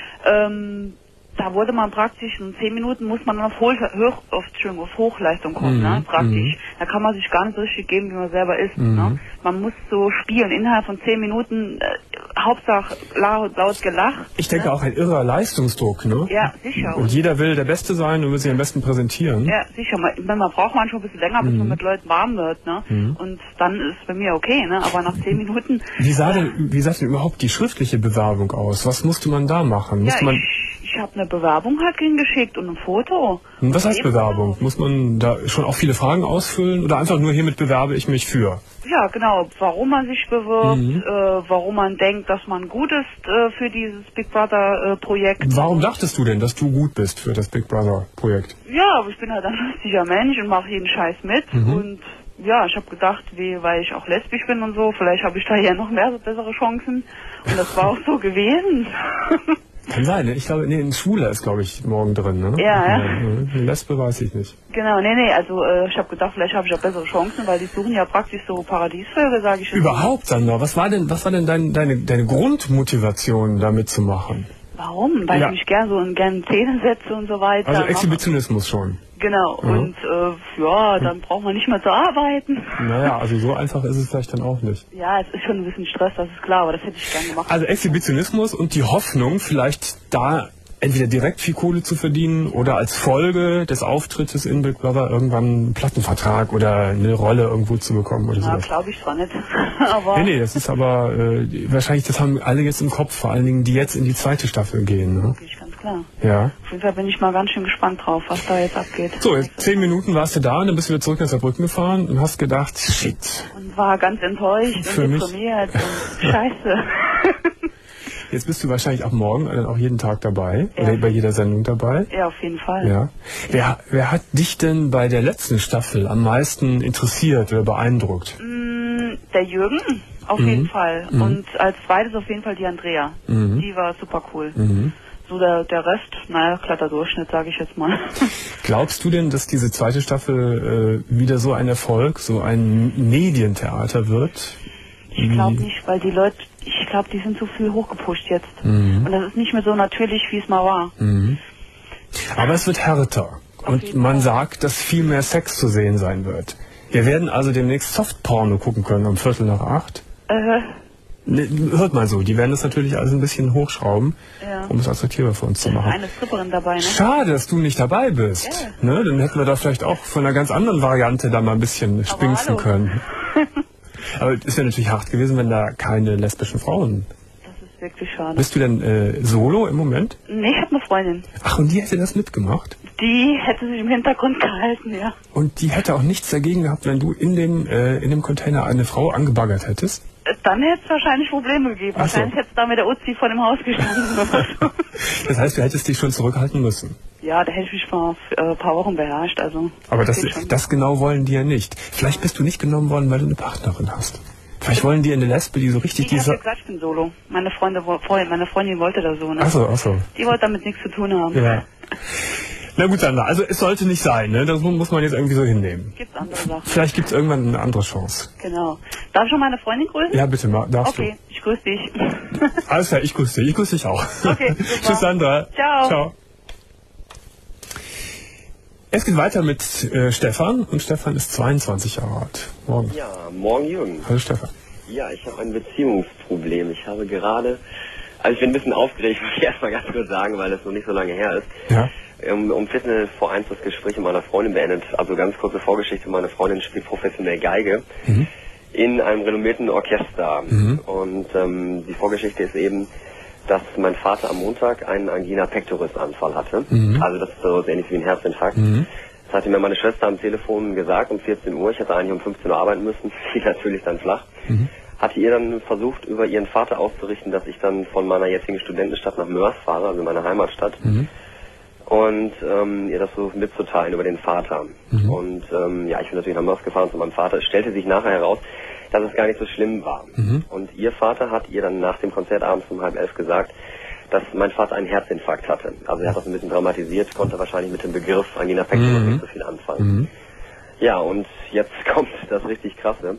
Ähm, da wurde man praktisch in zehn Minuten muss man auf, Hoch, Hoch, auf, Entschuldigung, auf Hochleistung kommen, Mhm, ne? Praktisch. mhm. Da kann man sich gar nicht so richtig geben, wie man selber ist. Mhm. Ne? Man muss so spielen, innerhalb von zehn Minuten, äh, Hauptsache laut, laut gelacht. Ich denke ne? auch ein irrer Leistungsdruck, ne? Ja, sicher. Und jeder will der Beste sein und will sich am besten präsentieren. Ja, sicher. Man, man braucht manchmal ein bisschen länger, bis man mit Leuten warm wird, ne? Mhm. Und dann ist es bei mir okay, ne? Aber nach zehn Minuten. Wie sah denn, wie sah denn überhaupt die schriftliche Bewerbung aus? Was musste man da machen? Ja, Musste man, ich, ich habe eine Bewerbung halt hingeschickt und ein Foto. was heißt Eben Bewerbung? Muss man da schon auch viele Fragen ausfüllen oder einfach nur hiermit bewerbe ich mich für? Ja, genau. Warum man sich bewirbt, Mhm. äh, warum man denkt, dass man gut ist äh, für dieses Big Brother äh, Projekt. Warum dachtest du denn, dass du gut bist für das Big Brother Projekt? Ja, aber ich bin halt ein lustiger Mensch und mache jeden Scheiß mit. Mhm. Und ja, ich habe gedacht, wie, weil ich auch lesbisch bin und so, vielleicht habe ich da ja noch mehr bessere Chancen. Und das war auch so gewesen. Kann sein, ne? Ich glaube, nee, ein Schwuler ist, glaube ich, morgen drin, ne? Ja, ja. Eine Lesbe weiß ich nicht. Genau, nee, nee, also äh, ich habe gedacht, vielleicht habe ich auch bessere Chancen, weil die suchen ja praktisch so Paradiesvögel, sage ich jetzt mal. Überhaupt, Sandra, was war denn, was war denn dein, deine, deine Grundmotivation, da mitzumachen? Warum? Weil Ja. ich mich gern so in gerne Zähne setze und so weiter. Also Mach- Exhibitionismus schon. Genau, Mhm. und äh, ja, dann braucht man nicht mehr zu arbeiten. Naja, also so einfach ist es vielleicht dann auch nicht. Ja, es ist schon ein bisschen Stress, das ist klar, aber das hätte ich gern gemacht. Also Exhibitionismus und die Hoffnung, vielleicht da entweder direkt viel Kohle zu verdienen oder als Folge des Auftrittes in Big Brother irgendwann einen Plattenvertrag oder eine Rolle irgendwo zu bekommen oder Na, sowas. glaube ich zwar nicht. aber Nee, nee, das ist aber äh, wahrscheinlich, das haben alle jetzt im Kopf, vor allen Dingen, die jetzt in die zweite Staffel gehen. Ne? wirklich ganz klar. Ja. Auf jeden Fall bin ich mal ganz schön gespannt drauf, was da jetzt abgeht. So, jetzt zehn Minuten warst du da und dann bist du wieder zurück nach Saarbrücken gefahren und hast gedacht, shit, Und war ganz enttäuscht Für und mich- deprimiert und scheiße. jetzt bist du wahrscheinlich auch morgen, dann auch jeden Tag dabei Ja. oder bei jeder Sendung dabei. Ja, auf jeden Fall. Ja. Wer, wer hat dich denn bei der letzten Staffel am meisten interessiert oder beeindruckt? Mm, Der Jürgen, auf Mhm. jeden Fall. Mhm. Und als zweites auf jeden Fall die Andrea. Mhm. Die war super cool. Mhm. So der, der Rest, naja, glatter Durchschnitt, sage ich jetzt mal. Glaubst du denn, dass diese zweite Staffel äh, wieder so ein Erfolg, so ein Medientheater wird? Ich glaube nicht, weil die Leute, ich glaube, die sind zu viel hochgepusht jetzt. Mhm. Und das ist nicht mehr so natürlich, wie es mal war. Mhm. Aber es wird härter. Und jeden man Fall. sagt, dass viel mehr Sex zu sehen sein wird. Wir werden also demnächst Softporno gucken können um Viertel nach acht. Äh, Ne, hört mal so, die werden das natürlich alles ein bisschen hochschrauben, Ja. um es attraktiver für uns zu machen. Eine Stripperin dabei, ne? Schade, dass du nicht dabei bist. Ja. Ne? Dann hätten wir da vielleicht auch von einer ganz anderen Variante da mal ein bisschen spinksen hallo. können. Aber es wäre natürlich hart gewesen, wenn da keine lesbischen Frauen. Das ist wirklich schade. Bist du denn äh, solo im Moment? Nee, ich habe eine Freundin. Ach, und die hätte das mitgemacht? Die hätte sich im Hintergrund gehalten, ja. Und die hätte auch nichts dagegen gehabt, wenn du in dem, äh, in dem Container eine Frau angebaggert hättest? Dann hätte es wahrscheinlich Probleme gegeben. Ach so. Wahrscheinlich hätte es da mit der Uzi vor dem Haus gestanden oder so. Das heißt, du hättest dich schon zurückhalten müssen. Ja, da hätte ich mich mal äh, ein paar Wochen beherrscht. Also, Aber das, geht schon. das genau wollen die ja nicht. Vielleicht bist du nicht genommen worden, weil du eine Partnerin hast. Vielleicht wollen die eine Lesbe, die so richtig Ich habe diese... ja gesagt, ich bin solo. Meine, Freunde, wo- Freundin, meine Freundin wollte das so, ne? Ach so, ach so. Die wollte damit nichts zu tun haben. Ja. Na gut, Sandra, also es sollte nicht sein, ne? Das muss man jetzt irgendwie so hinnehmen. Gibt's andere Sachen. Vielleicht gibt es irgendwann eine andere Chance. Genau. Darf ich schon meine Freundin grüßen? Ja, bitte, ma- darfst Okay, ich grüße dich. du. Alles klar, ich grüße dich. Ich grüße dich auch. Okay, super. Tschüss, Sandra. Ciao. Ciao. Es geht weiter mit äh, Stefan und Stefan ist zweiundzwanzig Jahre alt. Morgen. Ja, morgen Jürgen. Hallo Stefan. Ja, ich habe ein Beziehungsproblem. Ich habe gerade, also ich bin ein bisschen aufgeregt, muss ich erstmal ganz kurz sagen, weil das noch nicht so lange her ist. Ja. Um, um Viertel vor eins das Gespräch mit meiner Freundin beendet. Also ganz kurze Vorgeschichte, meine Freundin spielt professionell Geige Mhm. in einem renommierten Orchester. Mhm. Und ähm, die Vorgeschichte ist eben, dass mein Vater am Montag einen Angina pectoris Anfall hatte. Mhm. Also das ist so ähnlich wie ein Herzinfarkt. Mhm. Das hatte mir meine Schwester am Telefon gesagt um vierzehn Uhr. Ich hätte eigentlich um fünfzehn Uhr arbeiten müssen. Fiel natürlich dann flach. Mhm. Hatte ihr dann versucht, über ihren Vater auszurichten, dass ich dann von meiner jetzigen Studentenstadt nach Mörs fahre, also meine Heimatstadt. Mhm. Und ähm, ihr das so mitzuteilen über den Vater. Mhm. Und ähm, ja, ich bin natürlich nach Mörs gefahren zu meinem Vater. Es stellte sich nachher heraus, dass es gar nicht so schlimm war. Mhm. Und ihr Vater hat ihr dann nach dem Konzert abends um halb elf gesagt, dass mein Vater einen Herzinfarkt hatte. Also er hat das ein bisschen dramatisiert, konnte wahrscheinlich mit dem Begriff Angina pectoris Mhm. nicht so viel anfangen. Mhm. Ja, und jetzt kommt das richtig Krasse.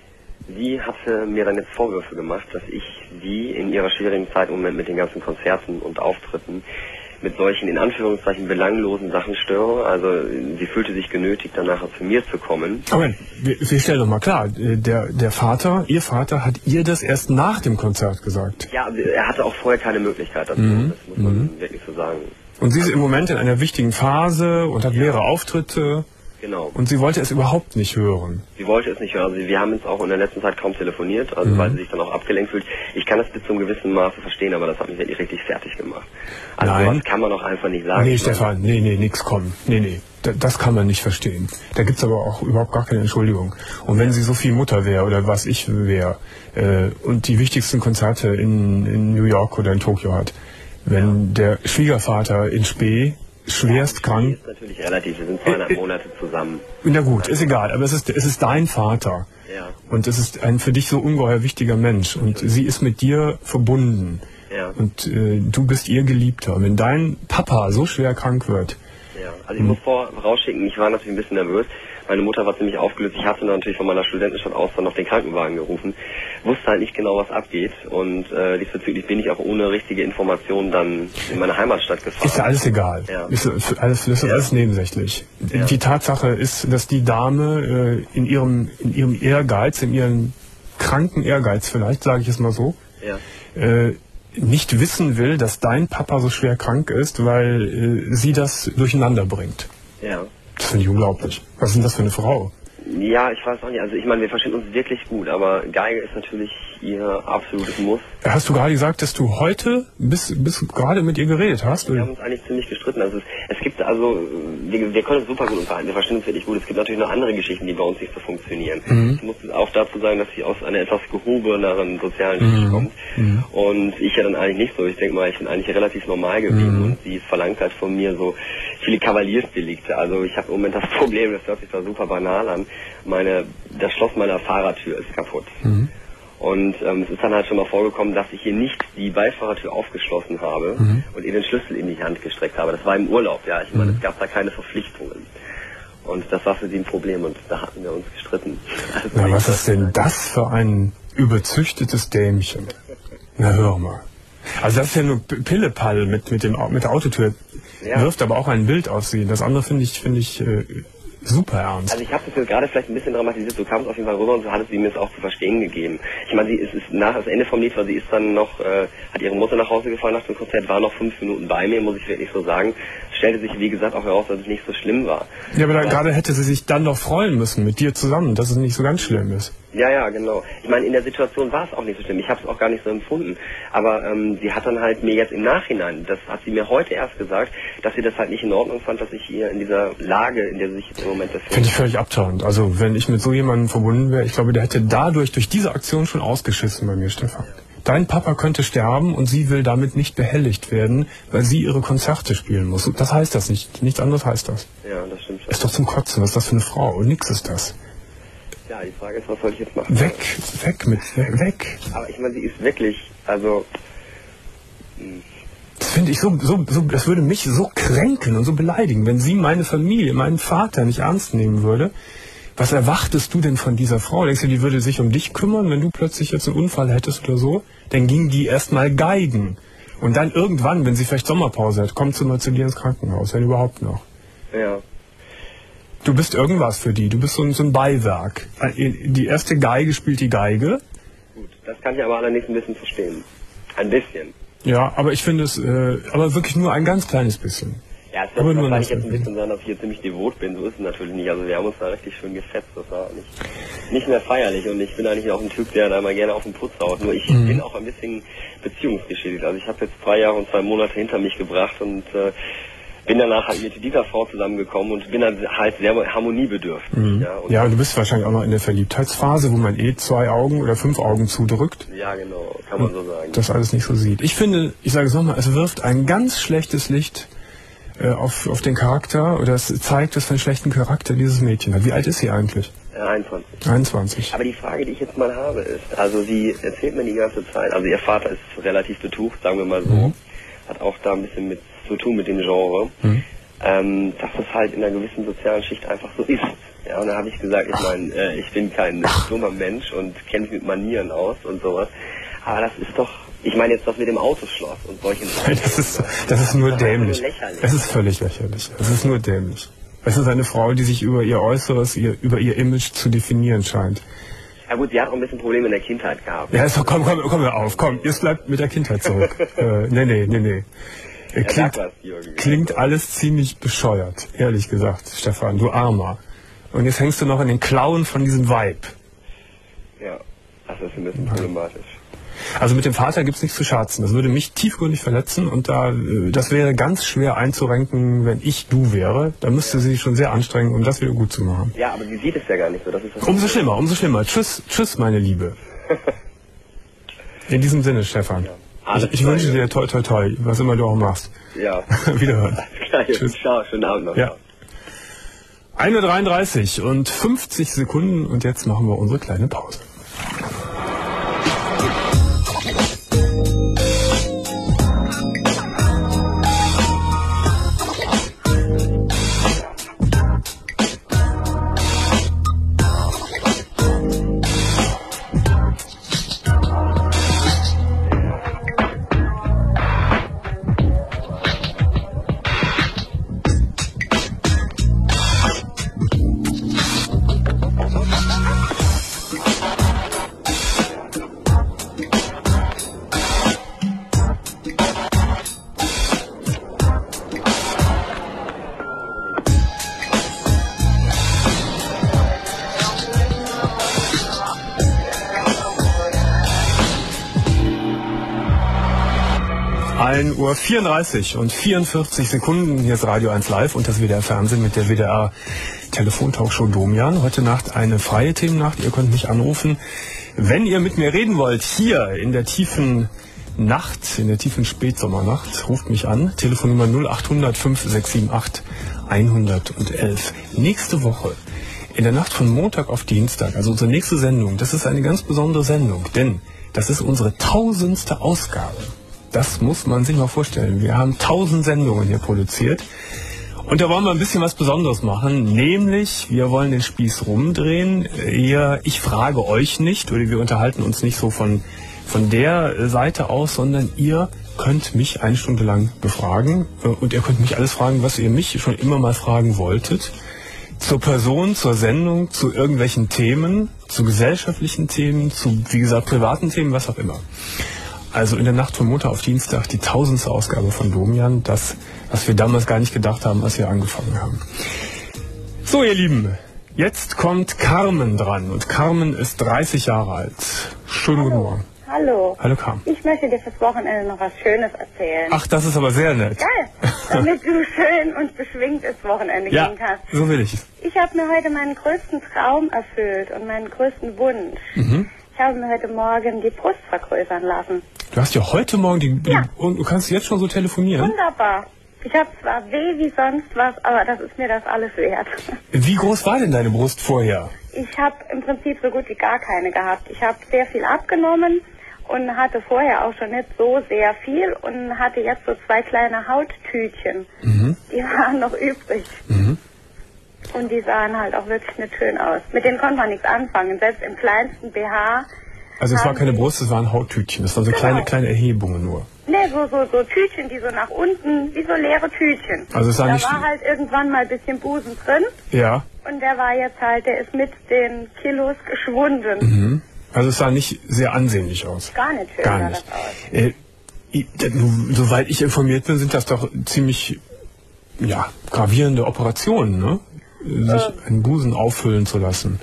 Sie hatte mir dann jetzt Vorwürfe gemacht, dass ich sie in ihrer schwierigen Zeit im Moment mit den ganzen Konzerten und Auftritten mit solchen in Anführungszeichen belanglosen Sachen störe. Also sie fühlte sich genötigt, danach zu mir zu kommen. Moment, wir, wir stellen doch mal klar, äh, der, der Vater, Ihr Vater, hat ihr das erst nach dem Konzert gesagt. Ja, er hatte auch vorher keine Möglichkeit dazu, Mhm. das muss man wirklich so sagen. Und sie ist im Moment in einer wichtigen Phase und hat mehrere Auftritte Genau. und sie wollte es überhaupt nicht hören. Sie wollte es nicht hören. Also wir haben jetzt auch in der letzten Zeit kaum telefoniert, also Mhm. weil sie sich dann auch abgelenkt fühlt. Ich kann das bis zum gewissen Maße verstehen, aber das hat mich wirklich richtig fertig gemacht. Also Nein. sowas kann man doch einfach nicht sagen. Nee, Ich meine, Stefan, nee, nee, nix kommen. Nee, nee, da, das kann man nicht verstehen. Da gibt's aber auch überhaupt gar keine Entschuldigung. Und wenn sie so viel Mutter wäre oder was ich wäre äh, und die wichtigsten Konzerte in, in New York oder in Tokio hat, wenn der Schwiegervater in Spee schwerst Die krank... ist natürlich relativ, wir sind zweieinhalb Äh, äh, Monate zusammen. Na gut, ist egal, aber es ist, es ist dein Vater. Ja, Und es ist ein für dich so ungeheuer wichtiger Mensch. Und sie ist mit dir verbunden. ja, Und äh, du bist ihr Geliebter. Und wenn dein Papa so schwer krank wird, ja. Also ich muss vorausschicken, ich war natürlich ein bisschen nervös. Meine Mutter war ziemlich aufgelöst. Ich hatte dann natürlich von meiner Studentenstadt aus dann noch den Krankenwagen gerufen. Wusste halt nicht genau, was abgeht. Und äh, diesbezüglich bin ich auch ohne richtige Informationen dann in meine Heimatstadt gefahren. ist ja alles egal. Ja. Ist, für alles, das ist alles nebensächlich. Ja. Die Tatsache ist, dass die Dame äh, in, ihrem, in ihrem Ehrgeiz, in ihrem kranken Ehrgeiz vielleicht, sage ich es mal so, Ja. äh, nicht wissen will, dass dein Papa so schwer krank ist, weil äh, sie das durcheinander bringt. Ja. Das finde ich unglaublich. Was ist denn das für eine Frau? Ja, ich weiß auch nicht. Also ich meine, wir verstehen uns wirklich gut, aber Geige ist natürlich ihr absolutes Muss. Hast du gerade gesagt, dass du heute bis, bis gerade mit ihr geredet hast? Wir haben uns eigentlich ziemlich gestritten. Also es, es gibt also, wir, wir können uns super gut unterhalten, wir verstehen uns wirklich gut. Es gibt natürlich noch andere Geschichten, die bei uns nicht so funktionieren. Mhm. Ich muss auch dazu sagen, dass sie aus einer etwas gehobeneren sozialen Schicht Mhm. kommt. Mhm. Und ich ja dann eigentlich nicht so. Ich denke mal, ich bin eigentlich relativ normal geblieben Mhm. und sie verlangt halt von mir so viele Kavaliersdelikte. Also ich habe im Moment das Problem, das hört sich zwar super banal an, meine, das Schloss meiner Fahrradtür ist kaputt. Mhm. Und ähm, es ist dann halt schon mal vorgekommen, dass ich hier nicht die Beifahrertür aufgeschlossen habe Mhm. und ihr den Schlüssel in die Hand gestreckt habe. Das war im Urlaub, ja. Ich meine, Mhm. es gab da keine Verpflichtungen. Und das war für sie ein Problem und da hatten wir uns gestritten. Also Na, ich was das- ist denn das für ein überzüchtetes Dämchen? Na, hör mal. Also das ist ja nur P- Pillepalle mit, mit, dem, Au- mit der Autotür. Ja. Wirft aber auch ein Bild auf sie. Das andere finde ich, finde ich äh, super ernst. Also ich habe das jetzt gerade vielleicht ein bisschen dramatisiert, so kam es auf jeden Fall rüber und so hat es sie mir es auch zu verstehen gegeben. Ich meine, sie ist, ist nach das Ende vom Lied, weil sie ist dann noch, äh, hat ihre Mutter nach Hause gefahren nach dem Konzert, war noch fünf Minuten bei mir, muss ich wirklich so sagen. Stellte sich, wie gesagt, auch heraus, dass es nicht so schlimm war. Ja, aber da, gerade hätte sie sich dann doch freuen müssen mit dir zusammen, dass es nicht so ganz schlimm ist. Ja, ja, genau. Ich meine, in der Situation war es auch nicht so schlimm. Ich habe es auch gar nicht so empfunden. Aber ähm, sie hat dann halt mir jetzt im Nachhinein, das hat sie mir heute erst gesagt, dass sie das halt nicht in Ordnung fand, dass ich hier in dieser Lage, in der sie sich jetzt im Moment befindet. Finde ich völlig abtörend. Also wenn ich mit so jemandem verbunden wäre, ich glaube, der hätte dadurch, durch diese Aktion schon ausgeschissen bei mir, Stefan. Dein Papa könnte sterben und sie will damit nicht behelligt werden, weil sie ihre Konzerte spielen muss. Das heißt das nicht. Nichts anderes heißt das. Ja, das stimmt schon. Ist doch zum Kotzen. Was ist das für eine Frau? Und nix ist das. Ja, die Frage ist, was soll ich jetzt machen? Weg, weg mit, weg. Aber ich meine, sie ist wirklich, also... Mh. Das finde ich so, so, so, das würde mich so kränken und so beleidigen, wenn sie meine Familie, meinen Vater nicht ernst nehmen würde. Was erwartest du denn von dieser Frau? Denkst du, die würde sich um dich kümmern, wenn du plötzlich jetzt einen Unfall hättest oder so? Dann ging die erstmal geigen. Und dann irgendwann, wenn sie vielleicht Sommerpause hat, kommt sie mal zu dir ins Krankenhaus, wenn überhaupt noch. Ja. Du bist irgendwas für die, du bist so ein, so ein Beiwerk. Die erste Geige spielt die Geige. Gut, das kann ich aber allerdings ein bisschen verstehen. Ein bisschen. Ja, aber ich finde es, äh, aber wirklich nur ein ganz kleines bisschen. Ja, es wird wahrscheinlich jetzt ein bisschen sein, dass ich hier ziemlich devot bin. So ist es natürlich nicht. Also wir haben uns da richtig schön gefetzt. Das war nicht, nicht mehr feierlich. Und ich bin eigentlich auch ein Typ, der da mal gerne auf den Putz haut. Nur ich mhm. bin auch ein bisschen beziehungsgeschädigt. Also ich habe jetzt zwei Jahre und zwei Monate hinter mich gebracht und äh, bin danach halt mit dieser Frau zusammengekommen und bin dann halt sehr harmoniebedürftig. Mhm. Ja, und ja, du bist wahrscheinlich auch noch in der Verliebtheitsphase, wo man eh zwei Augen oder fünf Augen zudrückt. Ja, genau, kann man so sagen. Das alles nicht so sieht. Ich finde, ich sage es nochmal, es wirft ein ganz schlechtes Licht äh, auf, auf den Charakter, oder es zeigt, was für einen schlechten Charakter dieses Mädchen hat. Wie alt ist sie eigentlich? Ja, einundzwanzig. einundzwanzig. Aber die Frage, die ich jetzt mal habe, ist, also sie erzählt mir die ganze Zeit, also ihr Vater ist relativ betucht, sagen wir mal so, mhm. hat auch da ein bisschen mit zu tun mit dem Genre, mhm. ähm, dass das halt in einer gewissen sozialen Schicht einfach so ist. Ja, und da habe ich gesagt, ich meine, äh, ich bin kein dummer Mensch und kenne mich mit Manieren aus und sowas. Aber das ist doch, ich meine jetzt das mit dem Autoschloss und solchen Sachen. Das ist, das ist nur dämlich. Es ist völlig lächerlich. Es ist nur dämlich. Es ist eine Frau, die sich über ihr Äußeres, ihr, über ihr Image zu definieren scheint. Ja gut, sie hat auch ein bisschen Probleme in der Kindheit gehabt. Ja, ist doch, komm, komm, komm hör auf, komm, jetzt bleibt mit der Kindheit zurück. äh, nee, nee, nee, nee. Klingt, was, klingt alles ziemlich bescheuert, ehrlich gesagt, Stefan, du Armer. Und jetzt hängst du noch in den Klauen von diesem Vibe. Ja, das ist ein bisschen problematisch. Also mit dem Vater gibt's nichts zu scherzen. Das würde mich tiefgründig verletzen und da, das wäre ganz schwer einzurenken, wenn ich du wäre. Da müsste sie sich schon sehr anstrengen, um das wieder gut zu machen. Ja, aber sie sieht es ja gar nicht so. Das ist das umso schlimmer, umso schlimmer. Tschüss, tschüss, meine Liebe. In diesem Sinne, Stefan. Ja. Ich, ich wünsche dir toi toi toi, was immer du auch machst. Ja. Wiederhören. Alles klar, tschüss. Ciao, schönen Abend noch. Ja. eine Uhr dreiunddreißig und fünfzig Sekunden und jetzt machen wir unsere kleine Pause. ein Uhr vierunddreißig und vierundvierzig Sekunden. Hier ist Radio eins Live und das W D R Fernsehen mit der W D R Telefontalkshow Domian. Heute Nacht eine freie Themennacht. Ihr könnt mich anrufen, wenn ihr mit mir reden wollt. Hier in der tiefen Nacht, in der tiefen Spätsommernacht. Ruft mich an. Telefonnummer null acht hundert fünf sechs sieben acht hundertelf. Nächste Woche, in der Nacht von Montag auf Dienstag, also unsere nächste Sendung, das ist eine ganz besondere Sendung, denn das ist unsere tausendste Ausgabe. Das muss man sich mal vorstellen. Wir haben tausend Sendungen hier produziert. Und da wollen wir ein bisschen was Besonderes machen. Nämlich, wir wollen den Spieß rumdrehen. Ihr, ich frage euch nicht, oder wir unterhalten uns nicht so von, von der Seite aus, sondern ihr könnt mich eine Stunde lang befragen. Und ihr könnt mich alles fragen, was ihr mich schon immer mal fragen wolltet. zur Person, zur Sendung, zu irgendwelchen Themen, zu gesellschaftlichen Themen, zu, wie gesagt, privaten Themen, was auch immer. Also in der Nacht von Montag auf Dienstag die tausendste Ausgabe von Domian, das, was wir damals gar nicht gedacht haben, als wir angefangen haben. So, ihr Lieben, jetzt kommt Carmen dran und Carmen ist dreißig Jahre alt. Schönen Hallo. guten Morgen. Hallo. Hallo Carmen. Ich möchte dir fürs Wochenende noch was Schönes erzählen. Ach, das ist aber sehr nett. Geil, damit du schön und beschwingt ins Wochenende Ja, gehen kannst. so will ich es. Ich habe mir heute meinen größten Traum erfüllt und meinen größten Wunsch. Mhm. Ich habe mir heute Morgen die Brust vergrößern lassen. Du hast ja heute Morgen die, die Ja. und du kannst jetzt schon so telefonieren. Wunderbar. Ich habe zwar weh wie sonst was, aber das ist mir das alles wert. Wie groß war denn deine Brust vorher? Ich habe im Prinzip so gut wie gar keine gehabt. Ich habe sehr viel abgenommen und hatte vorher auch schon nicht so sehr viel und hatte jetzt so zwei kleine Hauttütchen. Mhm. Die waren noch übrig. Mhm. Und die sahen halt auch wirklich nicht schön aus. Mit denen konnte man nichts anfangen. Selbst im kleinsten B H. Also es war haben keine die- Brust, es waren Hauttütchen. Das waren so Genau. kleine, kleine Erhebungen nur. Ne, so, so, so Tütchen, die so nach unten, wie so leere Tütchen. Also es sah da nicht- war halt irgendwann mal ein bisschen Busen drin. Ja. Und der war jetzt halt, der ist mit den Kilos geschwunden. Mhm. Also es sah nicht sehr ansehnlich aus. Gar nicht schön Gar sah nicht. das aus. Äh, i- d- nu- soweit ich informiert bin, sind das doch ziemlich ja, gravierende Operationen, ne? Sich Ähm. einen Busen auffüllen zu lassen.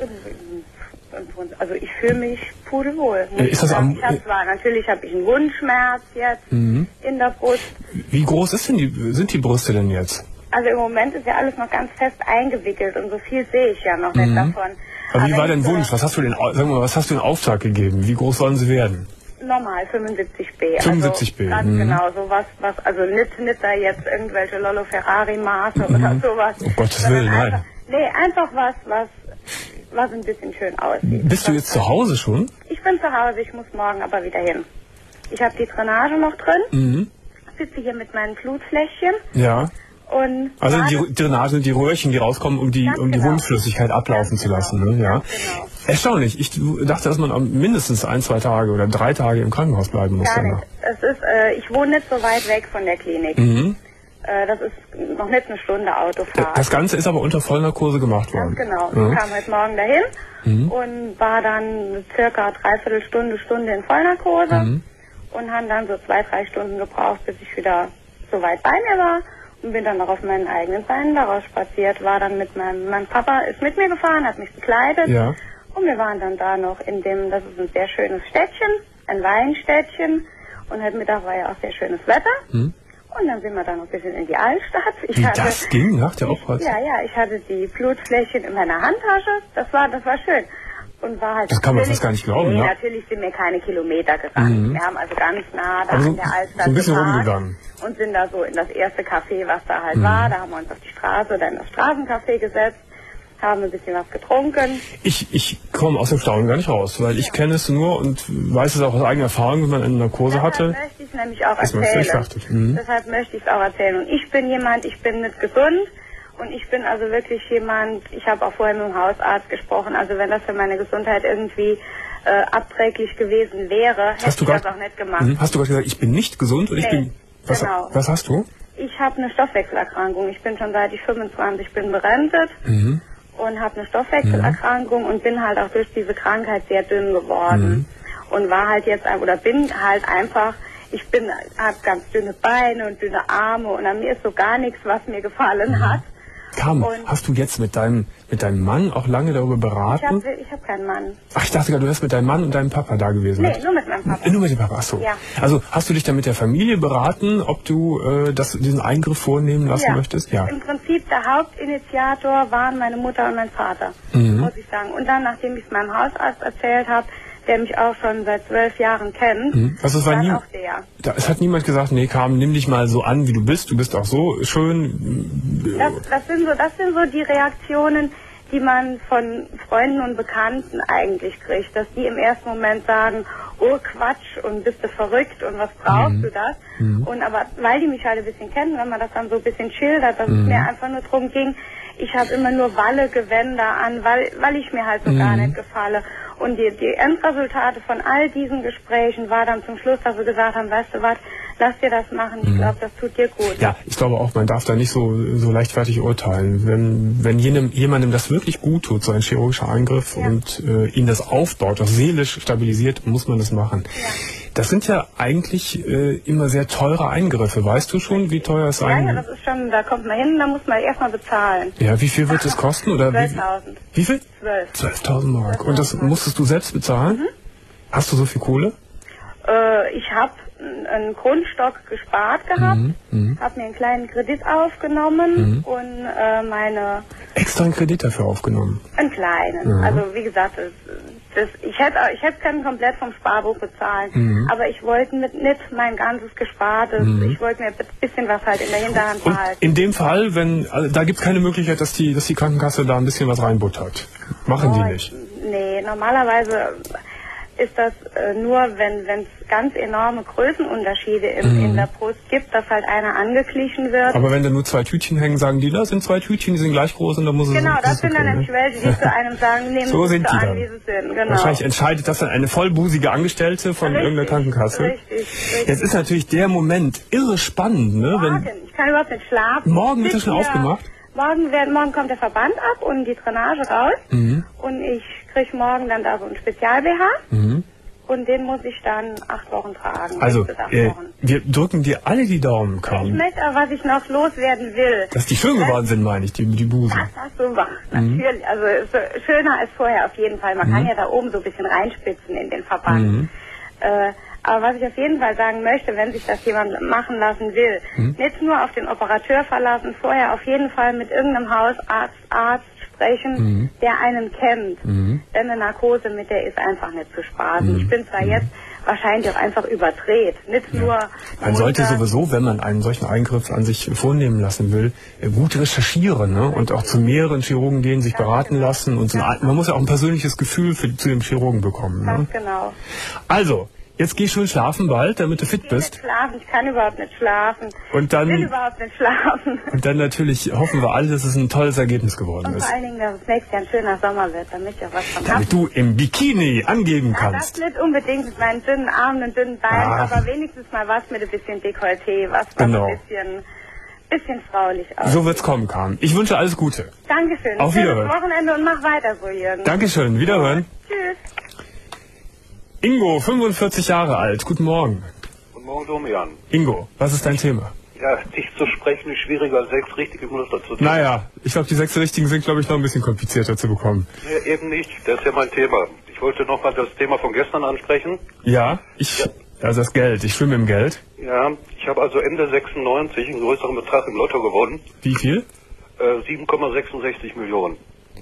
Also ich fühle mich pudelwohl. muss Äh, ist ich das sagen. am- ich hab zwar, natürlich habe ich einen Wundschmerz jetzt Mhm. in der Brust. Wie groß ist denn die, sind die Brüste denn jetzt? Also im Moment ist ja alles noch ganz fest eingewickelt und so viel sehe ich ja noch nicht davon. Aber wie Aber war dein ich, Wunsch? äh, Was hast du denn, au- sag mal, was hast du in Auftrag gegeben? Wie groß sollen sie werden? Normal, fünfundsiebzig B. fünfundsiebzig B, Also ganz mhm. genau, sowas, was, also nicht, nicht da jetzt irgendwelche Lollo Ferrari Maße oder sowas. Um Gottes sondern Willen, nein. einfach, nee, einfach was, was, was ein bisschen schön aussieht. Bist du Was- jetzt zu Hause schon? Ich bin zu Hause, ich muss morgen aber wieder hin. Ich habe die Drainage noch drin, Mhm. sitze hier mit meinen Blutfläschchen Ja. und Also warte- die Drainage, die Röhrchen, die rauskommen, um die, Ganz um die genau. Wundflüssigkeit ablaufen Ganz zu lassen. genau. Ne? Ja. Ganz genau. Erstaunlich. Ich dachte, dass man am- mindestens ein, zwei Tage oder drei Tage im Krankenhaus bleiben muss. Gar danach. nicht. Es ist, äh, ich wohne nicht so weit weg von der Klinik. Mhm. Äh, das ist noch nicht eine Stunde Autofahrt. Das Ganze ist aber unter Vollnarkose gemacht worden. Ganz genau. Ja. Ich kam heute Morgen dahin und war dann circa dreiviertel Stunde, Stunde in Vollnarkose Mhm. und haben dann so zwei, drei Stunden gebraucht, bis ich wieder so weit bei mir war und bin dann noch auf meinen eigenen Beinen daraus spaziert, war dann mit meinem, mein Papa ist mit mir gefahren, hat mich begleitet Ja. und wir waren dann da noch in dem, das ist ein sehr schönes Städtchen, ein Weinstädtchen und heute Mittag war ja auch sehr schönes Wetter. Mhm. Und dann sind wir dann noch ein bisschen in die Altstadt. Ich Wie hatte, das ging nach der Operation? ja, ja, ich hatte die Blutfläschchen in meiner Handtasche. Das war, das war schön. Und war halt Das kann man natürlich- fast gar nicht glauben, nee, ne? natürlich sind wir keine Kilometer gerannt. Mhm. Wir haben also ganz nah da Aber so- an der Altstadt so ein bisschen geparkt rumgegangen. und sind da so in das erste Café, was da halt Mhm. war. Da haben wir uns auf die Straße oder in das Straßencafé gesetzt, haben ein bisschen was getrunken. Ich, ich komme aus dem Staunen gar nicht raus, weil ich kenne es nur und weiß es auch aus eigener Erfahrung, wenn man eine Narkose Deshalb hatte. möchte ich es nämlich auch ist man völlig erzählen. fertig. Mhm. Deshalb möchte ich es auch erzählen. Und ich bin jemand, ich bin nicht gesund und ich bin also wirklich jemand, ich habe auch vorher mit dem Hausarzt gesprochen, also wenn das für meine Gesundheit irgendwie äh, abträglich gewesen wäre, hätte Hast du ich das grad- auch nicht gemacht. Mhm. Hast du gerade gesagt, ich bin nicht gesund und ich Nee, bin... Was, genau. was hast du? Ich habe eine Stoffwechselerkrankung. Ich bin schon seit ich fünfundzwanzig bin berentet Mhm. und habe eine Stoffwechselerkrankung und bin halt auch durch diese Krankheit sehr dünn geworden. Und war halt jetzt, ein- oder bin halt einfach, ich bin, habe ganz dünne Beine und dünne Arme und an mir ist so gar nichts, was mir gefallen hat. Carmen, Und- hast du jetzt mit deinem, mit deinem Mann auch lange darüber Ich beraten? habe ich hab keinen Mann. Ach, ich dachte gerade, du wärst mit deinem Mann und deinem Papa da gewesen. Nee, nur mit meinem Papa. Nur mit dem Papa, ach so. Ja. Also hast du dich dann mit der Familie beraten, ob du äh, das, diesen Eingriff vornehmen lassen Ja. möchtest? Ja. Im Prinzip der Hauptinitiator waren meine Mutter und mein Vater, Mhm. muss ich sagen. Und dann, nachdem ich es meinem Hausarzt erzählt habe, der mich auch schon seit zwölf Jahren kennt, Mhm. Also es war dann nie, auch der. da, es hat niemand gesagt, nee, Carmen, nimm dich mal so an, wie du bist. Du bist auch so schön. Das, das, sind so, das sind so die Reaktionen, die man von Freunden und Bekannten eigentlich kriegt, dass die im ersten Moment sagen, oh Quatsch und bist du verrückt und was brauchst Mhm. du das? Und aber weil die mich halt ein bisschen kennen, wenn man das dann so ein bisschen schildert, dass Mhm. es mir einfach nur darum ging, ich habe immer nur Walle-Gewänder an, weil, weil ich mir halt so gar Mhm. nicht gefalle. Und die, die Endresultate von all diesen Gesprächen war dann zum Schluss, dass wir gesagt haben, weißt du was, lass dir das machen, ich glaube, das tut dir gut. Ja, ich glaube auch, man darf da nicht so, so leichtfertig urteilen. Wenn, wenn jenem, jemandem das wirklich gut tut, so ein chirurgischer Eingriff, ja. und äh, ihn das aufbaut, auch seelisch stabilisiert, muss man das machen. Ja. Das sind ja eigentlich äh, immer sehr teure Eingriffe. Weißt du schon, wie teuer es sein wird? Ja, ja, das ist schon, da kommt man hin, da muss man erstmal bezahlen. Ja, wie viel wird es kosten? zwölftausend. Wie viel? zwölf. zwölftausend Mark. Und das musstest du selbst bezahlen? Mhm. Hast du so viel Kohle? Äh, ich habe einen Grundstock gespart gehabt, mhm. habe mir einen kleinen Kredit aufgenommen mhm. und äh, meine... Extra einen Kredit dafür aufgenommen? Einen kleinen. Mhm. Also wie gesagt, das, das, ich hätte ich hätte können komplett vom Sparbuch bezahlen, mhm. aber ich wollte mit nicht mein ganzes Gespartes, mhm. ich wollte mir ein bisschen was halt in der Hinterhand und behalten. In dem Fall, wenn also da gibt es keine Möglichkeit, dass die, dass die Krankenkasse da ein bisschen was reinbuttert. Machen oh, die nicht? Nee, normalerweise... ist das äh, nur, wenn es ganz enorme Größenunterschiede im, mhm. in der Brust gibt, dass halt einer angeglichen wird. Aber wenn da nur zwei Tütchen hängen, sagen die, da sind zwei Tütchen, die sind gleich groß und da muss es... Genau, das sind dann nämlich welche, die zu einem sagen, nehmen so sind so die an, dann. wie sie sind. Genau. Wahrscheinlich entscheidet das dann eine vollbusige Angestellte von richtig, irgendeiner Krankenkasse. Richtig, richtig. Jetzt ist natürlich der Moment irre spannend, ne? Morgen, wenn ich kann überhaupt nicht schlafen. Morgen wird das schon aufgemacht? Morgen, wird, morgen kommt der Verband ab und die Drainage raus mhm. und ich kriege morgen dann da so ein Spezial-B H. Mhm. Und den muss ich dann acht Wochen tragen. Also, äh, wir drücken dir alle die Daumen, Karin. Ich möchte aber, was ich noch loswerden will. Dass die schön geworden sind, meine ich, die, die Busen. Das hast du gemacht, mhm. natürlich. Also so, schöner als vorher auf jeden Fall. Man mhm. kann ja da oben so ein bisschen reinspitzen in den Verband. Mhm. Äh, aber was ich auf jeden Fall sagen möchte, wenn sich das jemand machen lassen will, mhm. nicht nur auf den Operateur verlassen, vorher auf jeden Fall mit irgendeinem Hausarzt, Arzt, Mhm. der einen kennt. Mhm. Denn eine Narkose mit der ist einfach nicht zu spaßen. Mhm. Ich bin zwar mhm. jetzt wahrscheinlich auch einfach überdreht. Nicht ja. nur... Man sollte sowieso, wenn man einen solchen Eingriff an sich vornehmen lassen will, gut recherchieren, ne? Und auch zu mehreren Chirurgen gehen, sich beraten genau. lassen. Und so ein, man muss ja auch ein persönliches Gefühl für, zu dem Chirurgen bekommen. Ganz ne? genau. Also, jetzt geh schön schlafen bald, damit du fit ich bist. Nicht schlafen, ich kann überhaupt nicht schlafen. Und dann, ich will überhaupt nicht schlafen. Und dann natürlich hoffen wir alle, dass es ein tolles Ergebnis geworden und ist. Vor allen Dingen, dass es nächstes Jahr ein schöner Sommer wird, damit ich auch was von Damit hab. du im Bikini angeben ja, kannst. Das nicht unbedingt mit meinen dünnen Armen und dünnen Beinen, Ach. aber wenigstens mal was mit ein bisschen Dekolleté, was, was genau. ein bisschen, bisschen fraulich aussieht. So wird's kommen, Karin. Ich wünsche alles Gute. Dankeschön. Auf Wiederhören. Schönes Wochenende und mach weiter so, Jürgen. Dankeschön. Wiederhören. Tschüss. Ingo, fünfundvierzig Jahre alt. Guten Morgen. Guten Morgen, Domian. Ingo, was ist dein Thema? Ja, dich zu sprechen ist schwieriger als sechs richtige Muster zu tun. Naja, ich glaube, die sechs richtigen sind, glaube ich, noch ein bisschen komplizierter zu bekommen. Ja, eben nicht. Das ist ja mein Thema. Ich wollte noch mal das Thema von gestern ansprechen. Ja, ich, ja. also das Geld. Ich schwimme im Geld. Ja, ich habe also Ende sechsundneunzig einen größeren Betrag im Lotto gewonnen. Wie viel? Äh, sieben Komma sechsundsechzig Millionen.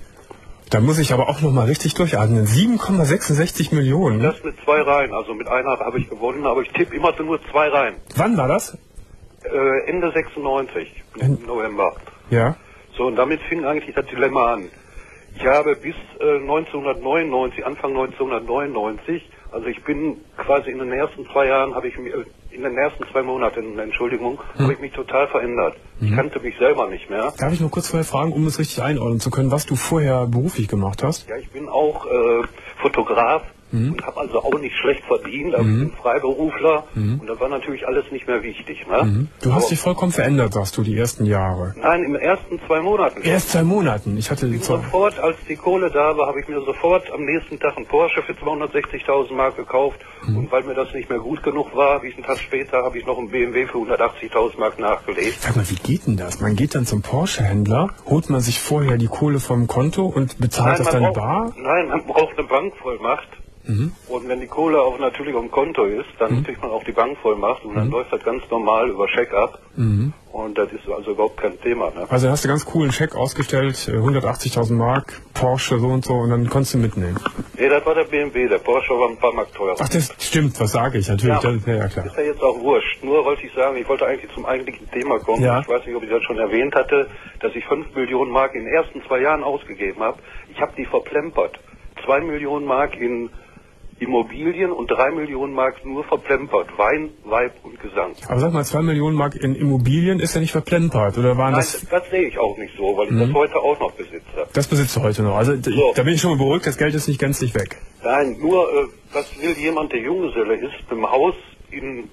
Da muss ich aber auch noch mal richtig durchatmen. sieben Komma sechsundsechzig Millionen? Das mit zwei Reihen. Also mit einer habe ich gewonnen, aber ich tippe immer nur zwei Reihen. Wann war das? Äh, Ende sechsundneunzig, im November. Ja. So, und damit fing eigentlich das Dilemma an. Ich habe bis äh, neunzehnhundertneunundneunzig, Anfang neunzehnhundertneunundneunzig, also ich bin quasi in den ersten zwei Jahren, habe ich mir, in den ersten zwei Monaten, Entschuldigung, hm. habe ich mich total verändert. Mhm. Ich kannte mich selber nicht mehr. Darf ich nur kurz vorher fragen, um es richtig einordnen zu können, was du vorher beruflich gemacht hast? Ja, ich bin auch äh, Fotograf. Mhm. Und habe also auch nicht schlecht verdient, also mhm. ich bin Freiberufler mhm. und da war natürlich alles nicht mehr wichtig. Ne? Mhm. Du hast Aber, dich vollkommen verändert, sagst du, die ersten Jahre. Nein, im ersten zwei Monaten. Erst zwei Monaten? Ich hatte ich sofort, als die Kohle da war, habe ich mir sofort am nächsten Tag einen Porsche für zweihundertsechzigtausend Mark gekauft mhm. und weil mir das nicht mehr gut genug war, habe ich einen Tag später, habe ich noch einen B M W für hundertachtzigtausend Mark nachgelegt. Sag mal, wie geht denn das? Man geht dann zum Porsche-Händler, holt man sich vorher die Kohle vom Konto und bezahlt nein, das dann braucht, bar? Nein, man braucht eine Bankvollmacht. Mhm. Und wenn die Kohle auch natürlich auf dem Konto ist, dann mhm. kriegt man auch die Bankvollmacht und dann mhm. läuft das ganz normal über Scheck ab. Mhm. Und das ist also überhaupt kein Thema. Ne? Also hast du ganz coolen Scheck ausgestellt, hundertachtzigtausend Mark, Porsche so und so und dann konntest du mitnehmen. Nee, das war der B M W, der Porsche war ein paar Mark teurer. Ach, das stimmt, was sage ich natürlich. Ja, das, ja, ja, klar. Ist ja jetzt auch wurscht. Nur wollte ich sagen, ich wollte eigentlich zum eigentlichen Thema kommen. Ja. Ich weiß nicht, ob ich das schon erwähnt hatte, dass ich fünf Millionen Mark in den ersten zwei Jahren ausgegeben habe. Ich habe die verplempert. zwei Millionen Mark in Immobilien und drei Millionen Mark nur verplempert. Wein, Weib und Gesang. Aber sag mal, zwei Millionen Mark in Immobilien ist ja nicht verplempert, oder waren Nein, das... das, das sehe ich auch nicht so, weil ich mhm. das heute auch noch besitze. Das besitzt du heute noch. Also so. Da bin ich schon mal beruhigt, das Geld ist nicht gänzlich weg. Nein, nur, äh, was will jemand, der Junggeselle ist, mit dem Haus in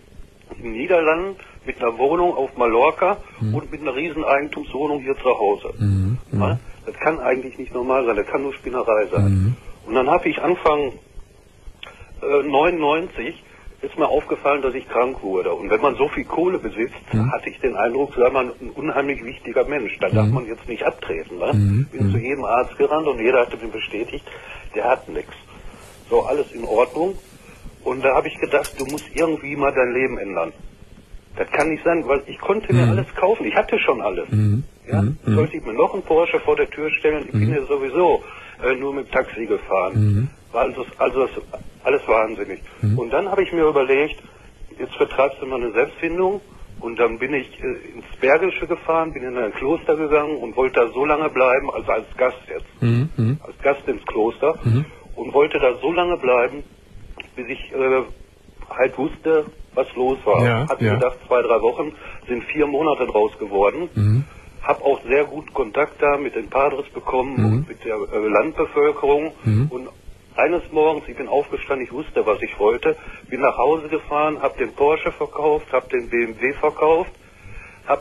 in den Niederlanden mit einer Wohnung auf Mallorca mhm. und mit einer riesen Eigentumswohnung hier zu Hause. Mhm. Ja? Das kann eigentlich nicht normal sein, das kann nur Spinnerei sein. Mhm. Und dann habe ich Anfang äh, neunundneunzig ist mir aufgefallen, dass ich krank wurde. Und wenn man so viel Kohle besitzt, mhm. hatte ich den Eindruck, sei man ein unheimlich wichtiger Mensch. Da mhm. darf man jetzt nicht abtreten. Ne? Mhm. Bin mhm. zu jedem Arzt gerannt und jeder hatte mir bestätigt, der hat nichts. So, alles in Ordnung. Und da habe ich gedacht, du musst irgendwie mal dein Leben ändern. Das kann nicht sein, weil ich konnte mir mhm. alles kaufen. Ich hatte schon alles. Mhm. Ja? Mhm. Sollte ich mir noch einen Porsche vor der Tür stellen? Ich mhm. bin ja sowieso äh, nur mit Taxi gefahren. Mhm. War also, also das, alles wahnsinnig. Mhm. Und dann habe ich mir überlegt, jetzt vertreibst du mal eine Selbstfindung. Und dann bin ich äh, ins Bergische gefahren, bin in ein Kloster gegangen und wollte da so lange bleiben, also als Gast jetzt, mhm. als Gast ins Kloster. Mhm. Und wollte da so lange bleiben, bis ich äh, halt wusste, was los war. Ja, Hatte ja. gedacht, zwei, drei Wochen, sind vier Monate draus geworden. Mhm. Hab auch sehr gut Kontakt da mit den Padres bekommen mhm. und mit der äh, Landbevölkerung. Mhm. Und eines Morgens, ich bin aufgestanden, ich wusste, was ich wollte, bin nach Hause gefahren, hab den Porsche verkauft, hab den B M W verkauft, hab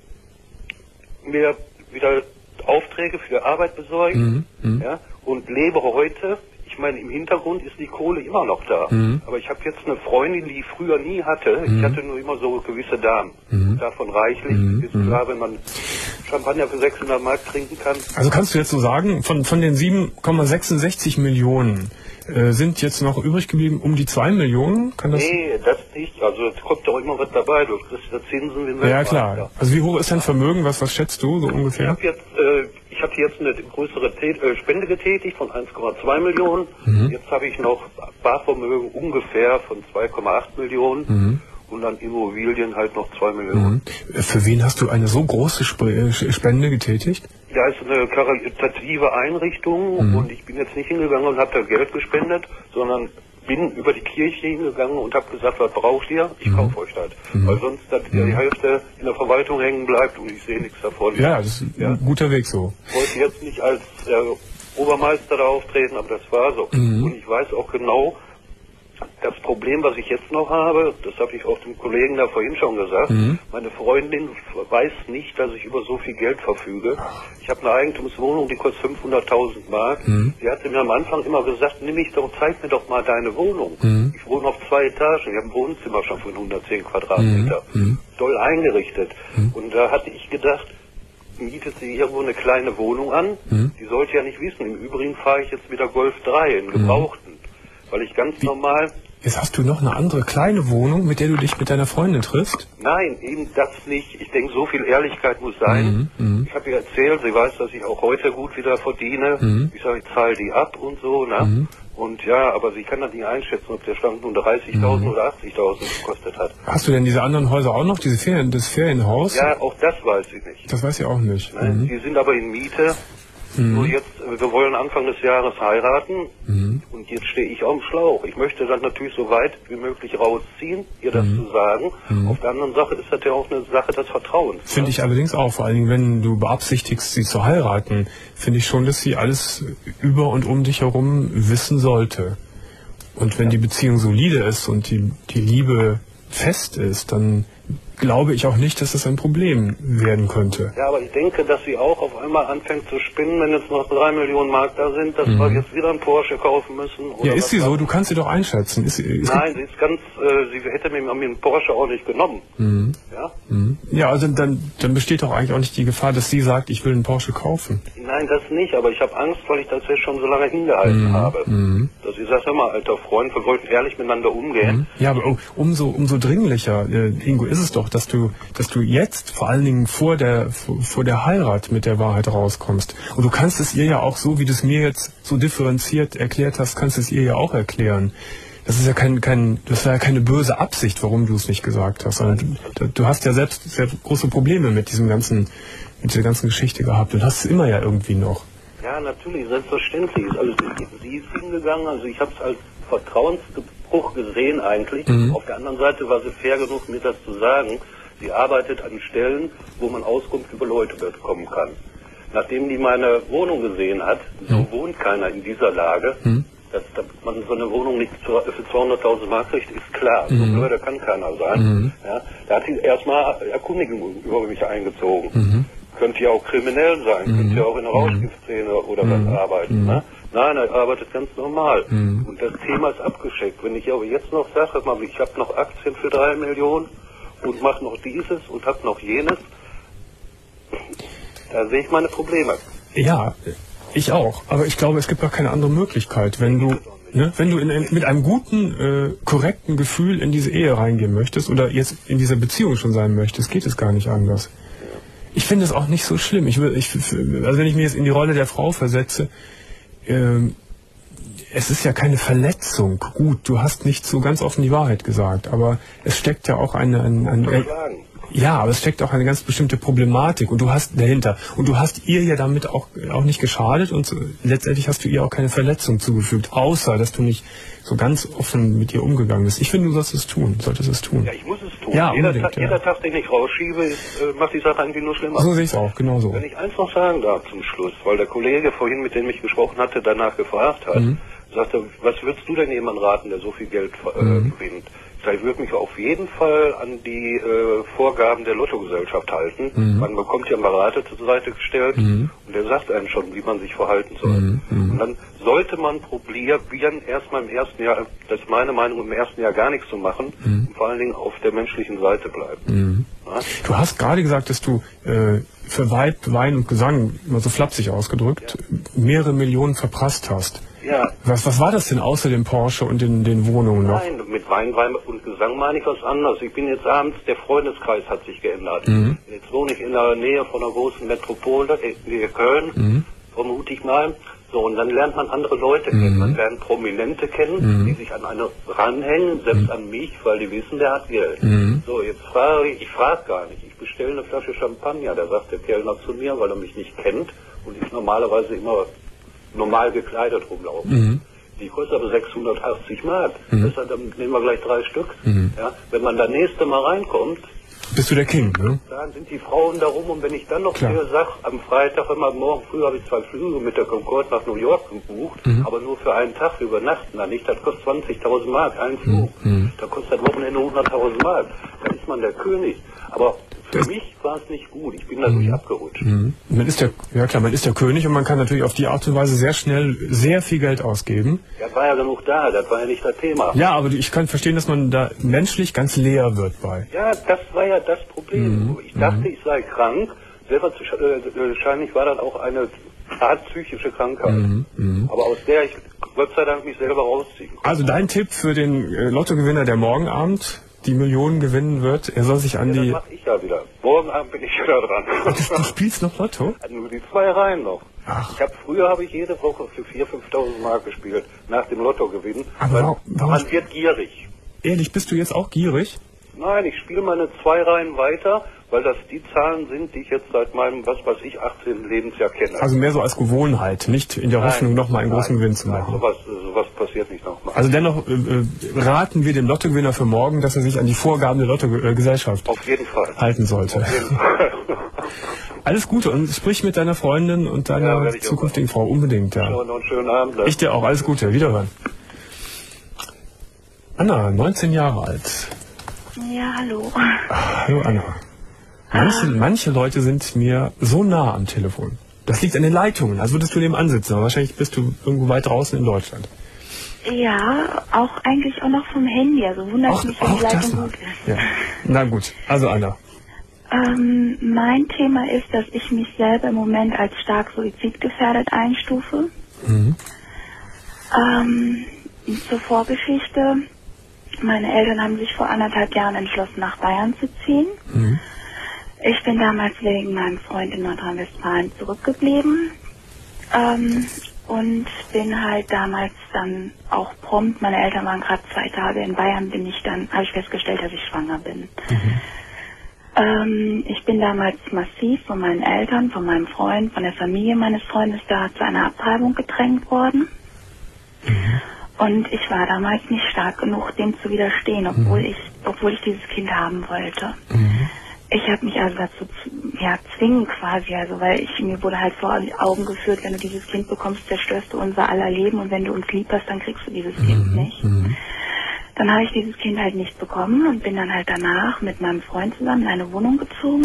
mir wieder Aufträge für die Arbeit besorgt mhm. ja, und lebe heute. Ich meine, im Hintergrund ist die Kohle immer noch da. Mhm. Aber ich habe jetzt eine Freundin, die ich früher nie hatte. Mhm. Ich hatte nur immer so gewisse Damen. Mhm. Davon reichlich. Mhm. Ist klar, wenn man Champagner für sechshundert Mark trinken kann. Also kannst du jetzt so sagen, von, von den sieben Komma sechsundsechzig Millionen äh, sind jetzt noch übrig geblieben um die zwei Millionen? Kann das nee, das nicht. Also es kommt doch immer was dabei. Du kriegst ja Zinsen. Wenn ja, klar. Ja. Also wie hoch ist dein Vermögen? Was, was schätzt du so ungefähr? Ich habe jetzt... Äh, Ich habe jetzt eine größere Tät äh, Spende getätigt von eins Komma zwei Millionen. Mhm. Jetzt habe ich noch Barvermögen ungefähr von zwei Komma acht Millionen mhm. und dann Immobilien halt noch zwei Millionen. Mhm. Für wen hast du eine so große Sp Spende getätigt? Ja, ist eine karitative Einrichtung mhm. und ich bin jetzt nicht hingegangen und habe da Geld gespendet, sondern bin über die Kirche hingegangen und habe gesagt, was braucht ihr? Ich mhm. kaufe euch das. Mhm. Weil sonst dass mhm. die Hälfte in der Verwaltung hängen bleibt und ich sehe nichts davon. Ja, das ist ja. ein guter Weg so. Ich wollte jetzt nicht als äh, Obermeister da auftreten, aber das war so. Mhm. Und ich weiß auch genau, das Problem, was ich jetzt noch habe, das habe ich auch dem Kollegen da vorhin schon gesagt, mhm. meine Freundin weiß nicht, dass ich über so viel Geld verfüge. Ich habe eine Eigentumswohnung, die kostet fünfhunderttausend Mark. Mhm. Die hatte mir am Anfang immer gesagt, nimm mich doch, zeig mir doch mal deine Wohnung. Mhm. Ich wohne auf zwei Etagen, ich habe ein Wohnzimmer schon von hundertzehn Quadratmeter. Mhm. Doll eingerichtet. Mhm. Und da hatte ich gedacht, mietet sie irgendwo eine kleine Wohnung an. Mhm. Die sollte ja nicht wissen. Im Übrigen fahre ich jetzt wieder Golf drei in Gebrauchten. Weil ich ganz Wie? normal... Jetzt hast du noch eine andere kleine Wohnung, mit der du dich mit deiner Freundin triffst? Nein, eben das nicht. Ich denke, so viel Ehrlichkeit muss sein. Mhm, ich habe ihr erzählt, sie weiß, dass ich auch heute gut wieder verdiene. Mhm. Ich sage, ich zahle die ab und so. Ne? Mhm. Und ja, aber sie kann das nicht einschätzen, ob der Stand nun dreißigtausend mhm. oder achtzigtausend gekostet hat. Hast du denn diese anderen Häuser auch noch, diese Ferien, das Ferienhaus? Ja, auch das weiß sie nicht. Das weiß sie auch nicht. Nein, mhm. Die sind aber in Miete. Mhm. So jetzt, wir wollen Anfang des Jahres heiraten mhm. und jetzt stehe ich auf dem Schlauch. Ich möchte dann natürlich so weit wie möglich rausziehen, ihr das mhm. zu sagen. Mhm. Auf der anderen Sache ist das ja auch eine Sache des Vertrauens. Finde ne? ich allerdings auch, vor allen Dingen, wenn du beabsichtigst, sie zu heiraten, finde ich schon, dass sie alles über und um dich herum wissen sollte. Und wenn ja. die Beziehung solide ist und die, die Liebe fest ist, dann glaube ich auch nicht, dass das ein Problem werden könnte. Ja, aber ich denke, dass sie auch auf einmal anfängt zu spinnen, wenn jetzt noch drei Millionen Mark da sind, dass mhm. wir jetzt wieder einen Porsche kaufen müssen. Oder ja, ist sie so? Du kannst sie doch einschätzen. Ist, ist Nein, sie ist ganz, äh, sie hätte mir, mir einen Porsche auch nicht genommen. Mhm. Ja? Mhm. Ja, also dann, dann besteht doch eigentlich auch nicht die Gefahr, dass sie sagt, ich will einen Porsche kaufen. Nein, das nicht, aber ich habe Angst, weil ich das jetzt schon so lange hingehalten mhm. habe. Mhm. Dass ich sage, hör mal, alter Freund, wir wollten ehrlich miteinander umgehen. Mhm. Ja, aber umso, umso dringlicher, äh, Ingo, ist es doch, dass du, dass du jetzt vor allen Dingen vor der, vor, vor der Heirat mit der Wahrheit rauskommst. Und du kannst es ihr ja auch so, wie du es mir jetzt so differenziert erklärt hast, kannst es ihr ja auch erklären. Das ist ja kein, kein, das war ja keine böse Absicht, warum du es nicht gesagt hast. Sondern du, du hast ja selbst sehr große Probleme mit diesem ganzen, mit dieser ganzen Geschichte gehabt und hast es immer ja irgendwie noch. Ja, natürlich, selbstverständlich. Also sie ist hingegangen, also ich habe es als Vertrauensbruch gesehen eigentlich. Mhm. Auf der anderen Seite war sie fair genug, mir das zu sagen. Sie arbeitet an Stellen, wo man Auskunft über Leute bekommen kann. Nachdem die meine Wohnung gesehen hat, so mhm. wohnt keiner in dieser Lage, mhm. Dass, dass man so eine Wohnung nicht für zweihunderttausend Mark kriegt, ist klar. Mhm. So blöder kann keiner sein. Mhm. Ja, da hat sich erstmal Erkundigung über mich eingezogen. Mhm. Könnte ja auch kriminell sein, mhm. könnte ja auch in der Rauschgiftszene oder mhm. was arbeiten. Mhm. Ne? Nein, er arbeitet ganz normal. Mhm. Und das Thema ist abgeschickt. Wenn ich aber jetzt noch sage, ich habe noch Aktien für drei Millionen und mache noch dieses und habe noch jenes, da sehe ich meine Probleme. Ja, ich auch. Aber ich glaube, es gibt auch keine andere Möglichkeit. Wenn du, ne, wenn du in, in, mit einem guten, äh, korrekten Gefühl in diese Ehe reingehen möchtest oder jetzt in dieser Beziehung schon sein möchtest, geht es gar nicht anders. Ich finde es auch nicht so schlimm. Ich will, ich, also wenn ich mich jetzt in die Rolle der Frau versetze, ähm, es ist ja keine Verletzung. Gut, du hast nicht so ganz offen die Wahrheit gesagt, aber es steckt ja auch eine, eine, eine ja, aber es steckt auch eine ganz bestimmte Problematik und du hast dahinter und du hast ihr ja damit auch auch nicht geschadet und so, letztendlich hast du ihr auch keine Verletzung zugefügt, außer dass du nicht so ganz offen mit ihr umgegangen bist. Ich finde, du solltest es tun, solltest es tun. Ja, ich muss es tun. Ja, jeder, Tag, ja. jeder Tag, den ich rausschiebe, ist, äh, macht die Sache irgendwie nur schlimmer. So sehe ich es auch, genau so. Wenn ich eins noch sagen darf zum Schluss, weil der Kollege vorhin, mit dem ich gesprochen hatte, danach gefragt hat, mhm. sagte, was würdest du denn jemandem raten, der so viel Geld äh, mhm. gewinnt? Ich würde mich auf jeden Fall an die äh, Vorgaben der Lottogesellschaft halten. Mhm. Man bekommt ja einen Berater zur Seite gestellt mhm. und der sagt einem schon, wie man sich verhalten soll. Mhm. Und dann sollte man probieren, erstmal im ersten Jahr, das ist meine Meinung, im ersten Jahr gar nichts zu machen mhm. und vor allen Dingen auf der menschlichen Seite bleiben. Mhm. Du hast gerade gesagt, dass du äh, für Weib, Wein und Gesang, immer so flapsig ausgedrückt, ja. mehrere Millionen verprasst hast. Ja. Was, was war das denn außer dem Porsche und den, den Wohnungen noch? Nein, mit Wein, Wein und Gesang meine ich was anderes. Ich bin jetzt abends, der Freundeskreis hat sich geändert. Mhm. Jetzt wohne ich in der Nähe von einer großen Metropole, Nähe Köln, mhm. vermute ich mal. So, und dann lernt man andere Leute kennen. Mhm. Man lernt Prominente kennen, mhm. die sich an eine ranhängen, selbst mhm. an mich, weil die wissen, der hat Geld. Mhm. So, jetzt frage ich, ich frage gar nicht. Ich bestelle eine Flasche Champagner, da sagt der Kellner zu mir, weil er mich nicht kennt und ich normalerweise immer normal gekleidet rumlaufen. Mhm. Die kostet aber sechshundertachtzig Mark. Mhm. Deshalb dann nehmen wir gleich drei Stück. Mhm. Ja, wenn man da nächste Mal reinkommt, bist du der King, ne? Dann sind die Frauen da rum und wenn ich dann noch dir sage, am Freitag immer morgen früh habe ich zwei Flüge mit der Concorde nach New York gebucht, mhm. aber nur für einen Tag übernachten, dann nicht, das kostet zwanzigtausend Mark, ein Flug. Mhm. Da kostet das Wochenende hunderttausend Mark. Da ist man der König. Aber für das mich war es nicht gut. Ich bin dadurch mhm. abgerutscht. Mhm. Man ist der, ja klar, man ist der König und man kann natürlich auf die Art und Weise sehr schnell sehr viel Geld ausgeben. Das war ja genug da, das war ja nicht das Thema. Ja, aber ich kann verstehen, dass man da menschlich ganz leer wird bei. Ja, das war ja das Problem. Mhm. Ich dachte, ich sei krank. Selber wahrscheinlich war das auch eine Art psychische Krankheit. Mhm. Mhm. Aber aus der ich Gott sei Dank mich selber rausziehen konnte. Also dein Tipp für den äh, Lottogewinner, der morgen Abend die Millionen gewinnen wird, er soll sich an ja, die... Das mach ich ja wieder. Morgen Abend bin ich wieder dran. Ach, du, du spielst noch Lotto? Nur die zwei Reihen noch. Ach. Ich hab, früher habe ich jede Woche für viertausend, fünftausend Mark gespielt, nach dem Lottogewinn. Aber warum, warum man wird gierig. Ehrlich, bist du jetzt auch gierig? Nein, ich spiele meine zwei Reihen weiter, weil das die Zahlen sind, die ich jetzt seit meinem, was weiß ich, achtzehnten Lebensjahr kenne. Also mehr so als Gewohnheit, nicht in der Hoffnung, nochmal einen großen Gewinn zu machen. Nein, sowas, sowas passiert nicht nochmal. Also dennoch äh, raten wir dem Lottogewinner für morgen, dass er sich an die Vorgaben der Lottogesellschaft auf jeden Fall halten sollte. Auf jeden Fall. Alles Gute und sprich mit deiner Freundin und deiner ja, zukünftigen Frau unbedingt. Ja. Noch einen schönen Abend. Ich dir auch, alles Gute, wiederhören. Anna, neunzehn Jahre alt. Ja, hallo. Hallo Anna. Manche, manche Leute sind mir so nah am Telefon. Das liegt an den Leitungen, als würdest du neben ansitzen, aber wahrscheinlich bist du irgendwo weit draußen in Deutschland. Ja, auch eigentlich auch noch vom Handy, also wundert mich, wenn die Leitung gut ist. Ja. Na gut, also Anna. Ähm, mein Thema ist, dass ich mich selber im Moment als stark suizidgefährdet einstufe. Mhm. Ähm, zur Vorgeschichte. Meine Eltern haben sich vor anderthalb Jahren entschlossen, nach Bayern zu ziehen. Mhm. Ich bin damals wegen meinem Freund in Nordrhein-Westfalen zurückgeblieben ähm, und bin halt damals dann auch prompt, meine Eltern waren gerade zwei Tage in Bayern, bin ich dann, habe ich festgestellt, dass ich schwanger bin. Mhm. Ähm, ich bin damals massiv von meinen Eltern, von meinem Freund, von der Familie meines Freundes da zu einer Abtreibung gedrängt worden. Mhm. Und ich war damals nicht stark genug, dem zu widerstehen, obwohl mhm. ich, obwohl ich dieses Kind haben wollte. Mhm. Ich habe mich also dazu ja, zwingen quasi, also weil ich, mir wurde halt vor die Augen geführt, wenn du dieses Kind bekommst, zerstörst du unser aller Leben und wenn du uns lieb hast, dann kriegst du dieses mhm. Kind nicht. Mhm. Dann habe ich dieses Kind halt nicht bekommen und bin dann halt danach mit meinem Freund zusammen in eine Wohnung gezogen.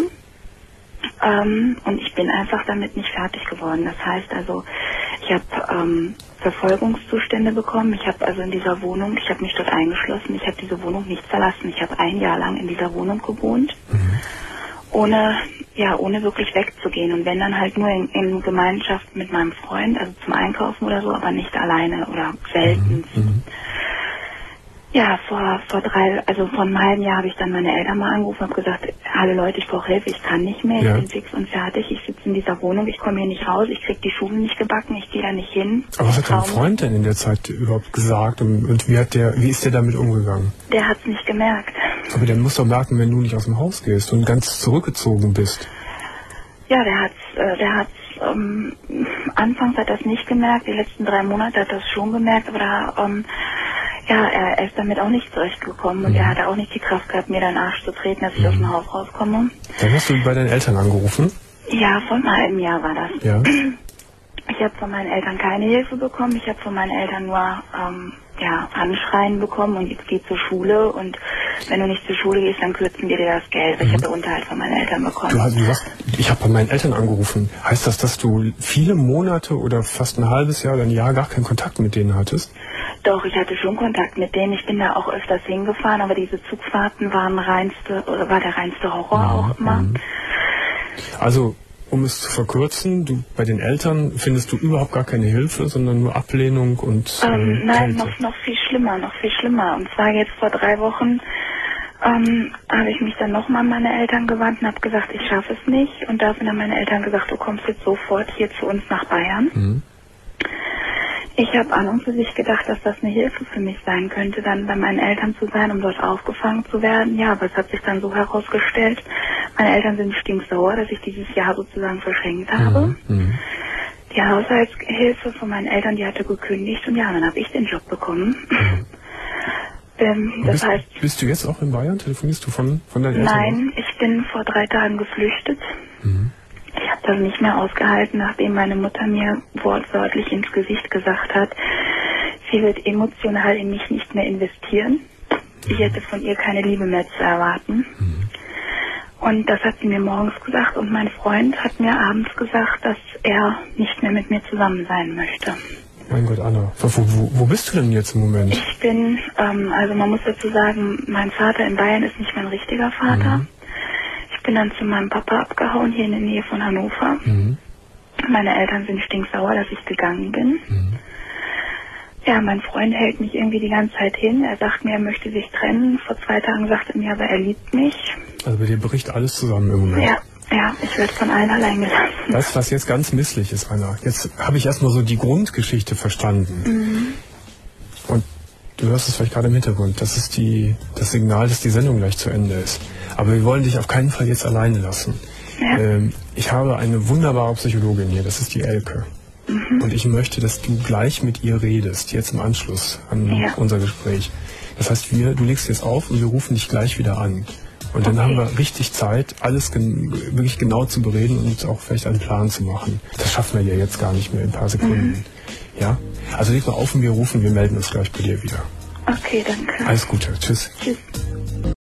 Ähm, und ich bin einfach damit nicht fertig geworden. Das heißt also, ich habe ähm, Verfolgungszustände bekommen. Ich habe also in dieser Wohnung, ich habe mich dort eingeschlossen, ich habe diese Wohnung nicht verlassen. Ich habe ein Jahr lang in dieser Wohnung gewohnt, mhm. ohne, ja, ohne wirklich wegzugehen. Und wenn dann halt nur in, in Gemeinschaft mit meinem Freund, also zum Einkaufen oder so, aber nicht alleine oder selten. Mhm. Ja, vor, vor drei, also vor einem halben Jahr habe ich dann meine Eltern mal angerufen und habe gesagt, hallo Leute, ich brauche Hilfe, ich kann nicht mehr, ja. ich bin fix und fertig, ich sitze in dieser Wohnung, ich komme hier nicht raus, ich kriege die Schule nicht gebacken, ich gehe da nicht hin. Aber was hat dein Freund denn in der Zeit überhaupt gesagt und, und wie hat der, wie ist der damit umgegangen? Der hat es nicht gemerkt. Aber der muss doch merken, wenn du nicht aus dem Haus gehst und ganz zurückgezogen bist. Ja, der hat's, äh, der hat's, ähm, anfangs hat er es nicht gemerkt, die letzten drei Monate hat er es schon gemerkt, aber da, ähm, ja, er, er ist damit auch nicht zurechtgekommen und mhm. er hatte auch nicht die Kraft gehabt, mir den Arsch zu treten, dass ich mhm. aus dem Haus rauskomme. Dann hast du bei deinen Eltern angerufen? Ja, vor einem halben Jahr war das. Ja. Ich habe von meinen Eltern keine Hilfe bekommen, ich habe von meinen Eltern nur ähm, ja, Anschreien bekommen und jetzt geh zur Schule und wenn du nicht zur Schule gehst, dann kürzen wir dir das Geld. Mhm. Ich habe den Unterhalt von meinen Eltern bekommen. Du hast gesagt, ich habe bei meinen Eltern angerufen. Heißt das, dass du viele Monate oder fast ein halbes Jahr oder ein Jahr gar keinen Kontakt mit denen hattest? Doch, ich hatte schon Kontakt mit denen. Ich bin da auch öfters hingefahren, aber diese Zugfahrten waren reinste, oder war der reinste Horror mhm. auch immer. Also, um es zu verkürzen, du bei den Eltern findest du überhaupt gar keine Hilfe, sondern nur Ablehnung und ähm, äh, Nein, noch, noch viel schlimmer, noch viel schlimmer. Und zwar jetzt vor drei Wochen ähm, habe ich mich dann nochmal an meine Eltern gewandt und habe gesagt, ich schaffe es nicht. Und dafür haben meine Eltern gesagt, du kommst jetzt sofort hier zu uns nach Bayern. Mhm. Ich habe an und für sich gedacht, dass das eine Hilfe für mich sein könnte, dann bei meinen Eltern zu sein, um dort aufgefangen zu werden. Ja, aber es hat sich dann so herausgestellt, meine Eltern sind stinksauer, dass ich dieses Jahr sozusagen verschenkt habe. Mhm. Die Haushaltshilfe von meinen Eltern, die hatte gekündigt und ja, dann habe ich den Job bekommen. Mhm. ähm, das bist, heißt... Bist du jetzt auch in Bayern? Telefonierst du von, von deinen Eltern? Nein, aus? Ich bin vor drei Tagen geflüchtet. Mhm. Ich habe das nicht mehr ausgehalten, nachdem meine Mutter mir wortwörtlich ins Gesicht gesagt hat, sie wird emotional in mich nicht mehr investieren. Ich hätte von ihr keine Liebe mehr zu erwarten. Mhm. Und das hat sie mir morgens gesagt und mein Freund hat mir abends gesagt, dass er nicht mehr mit mir zusammen sein möchte. Mein Gott, Anna, wo, wo, wo bist du denn jetzt im Moment? Ich bin, ähm, also man muss dazu sagen, mein Vater in Bayern ist nicht mein richtiger Vater. Mhm. Ich bin dann zu meinem Papa abgehauen, hier in der Nähe von Hannover. Mhm. Meine Eltern sind stinksauer, dass ich gegangen bin. Mhm. Ja, mein Freund hält mich irgendwie die ganze Zeit hin. Er sagt mir, er möchte sich trennen. Vor zwei Tagen sagte er mir, aber er liebt mich. Also bei dir bricht alles zusammen im Moment. Ja, ja, ich werde von allen allein gelassen. Weißt du, was jetzt ganz misslich ist, Anna? Jetzt habe ich erstmal so die Grundgeschichte verstanden. Mhm. Und du hörst es vielleicht gerade im Hintergrund. Das ist die, das Signal, dass die Sendung gleich zu Ende ist. Aber wir wollen dich auf keinen Fall jetzt alleine lassen. Ja. Ähm, ich habe eine wunderbare Psychologin hier, das ist die Elke. Mhm. Und ich möchte, dass du gleich mit ihr redest, jetzt im Anschluss an ja. unser Gespräch. Das heißt, wir, du legst jetzt auf und wir rufen dich gleich wieder an. Und dann okay. haben wir richtig Zeit, alles gen wirklich genau zu bereden und auch vielleicht einen Plan zu machen. Das schaffen wir ja jetzt gar nicht mehr in ein paar Sekunden. Mhm. Ja? Also leg mal auf und wir rufen, wir melden uns gleich bei dir wieder. Okay, danke. Alles Gute. Tschüss. Tschüss.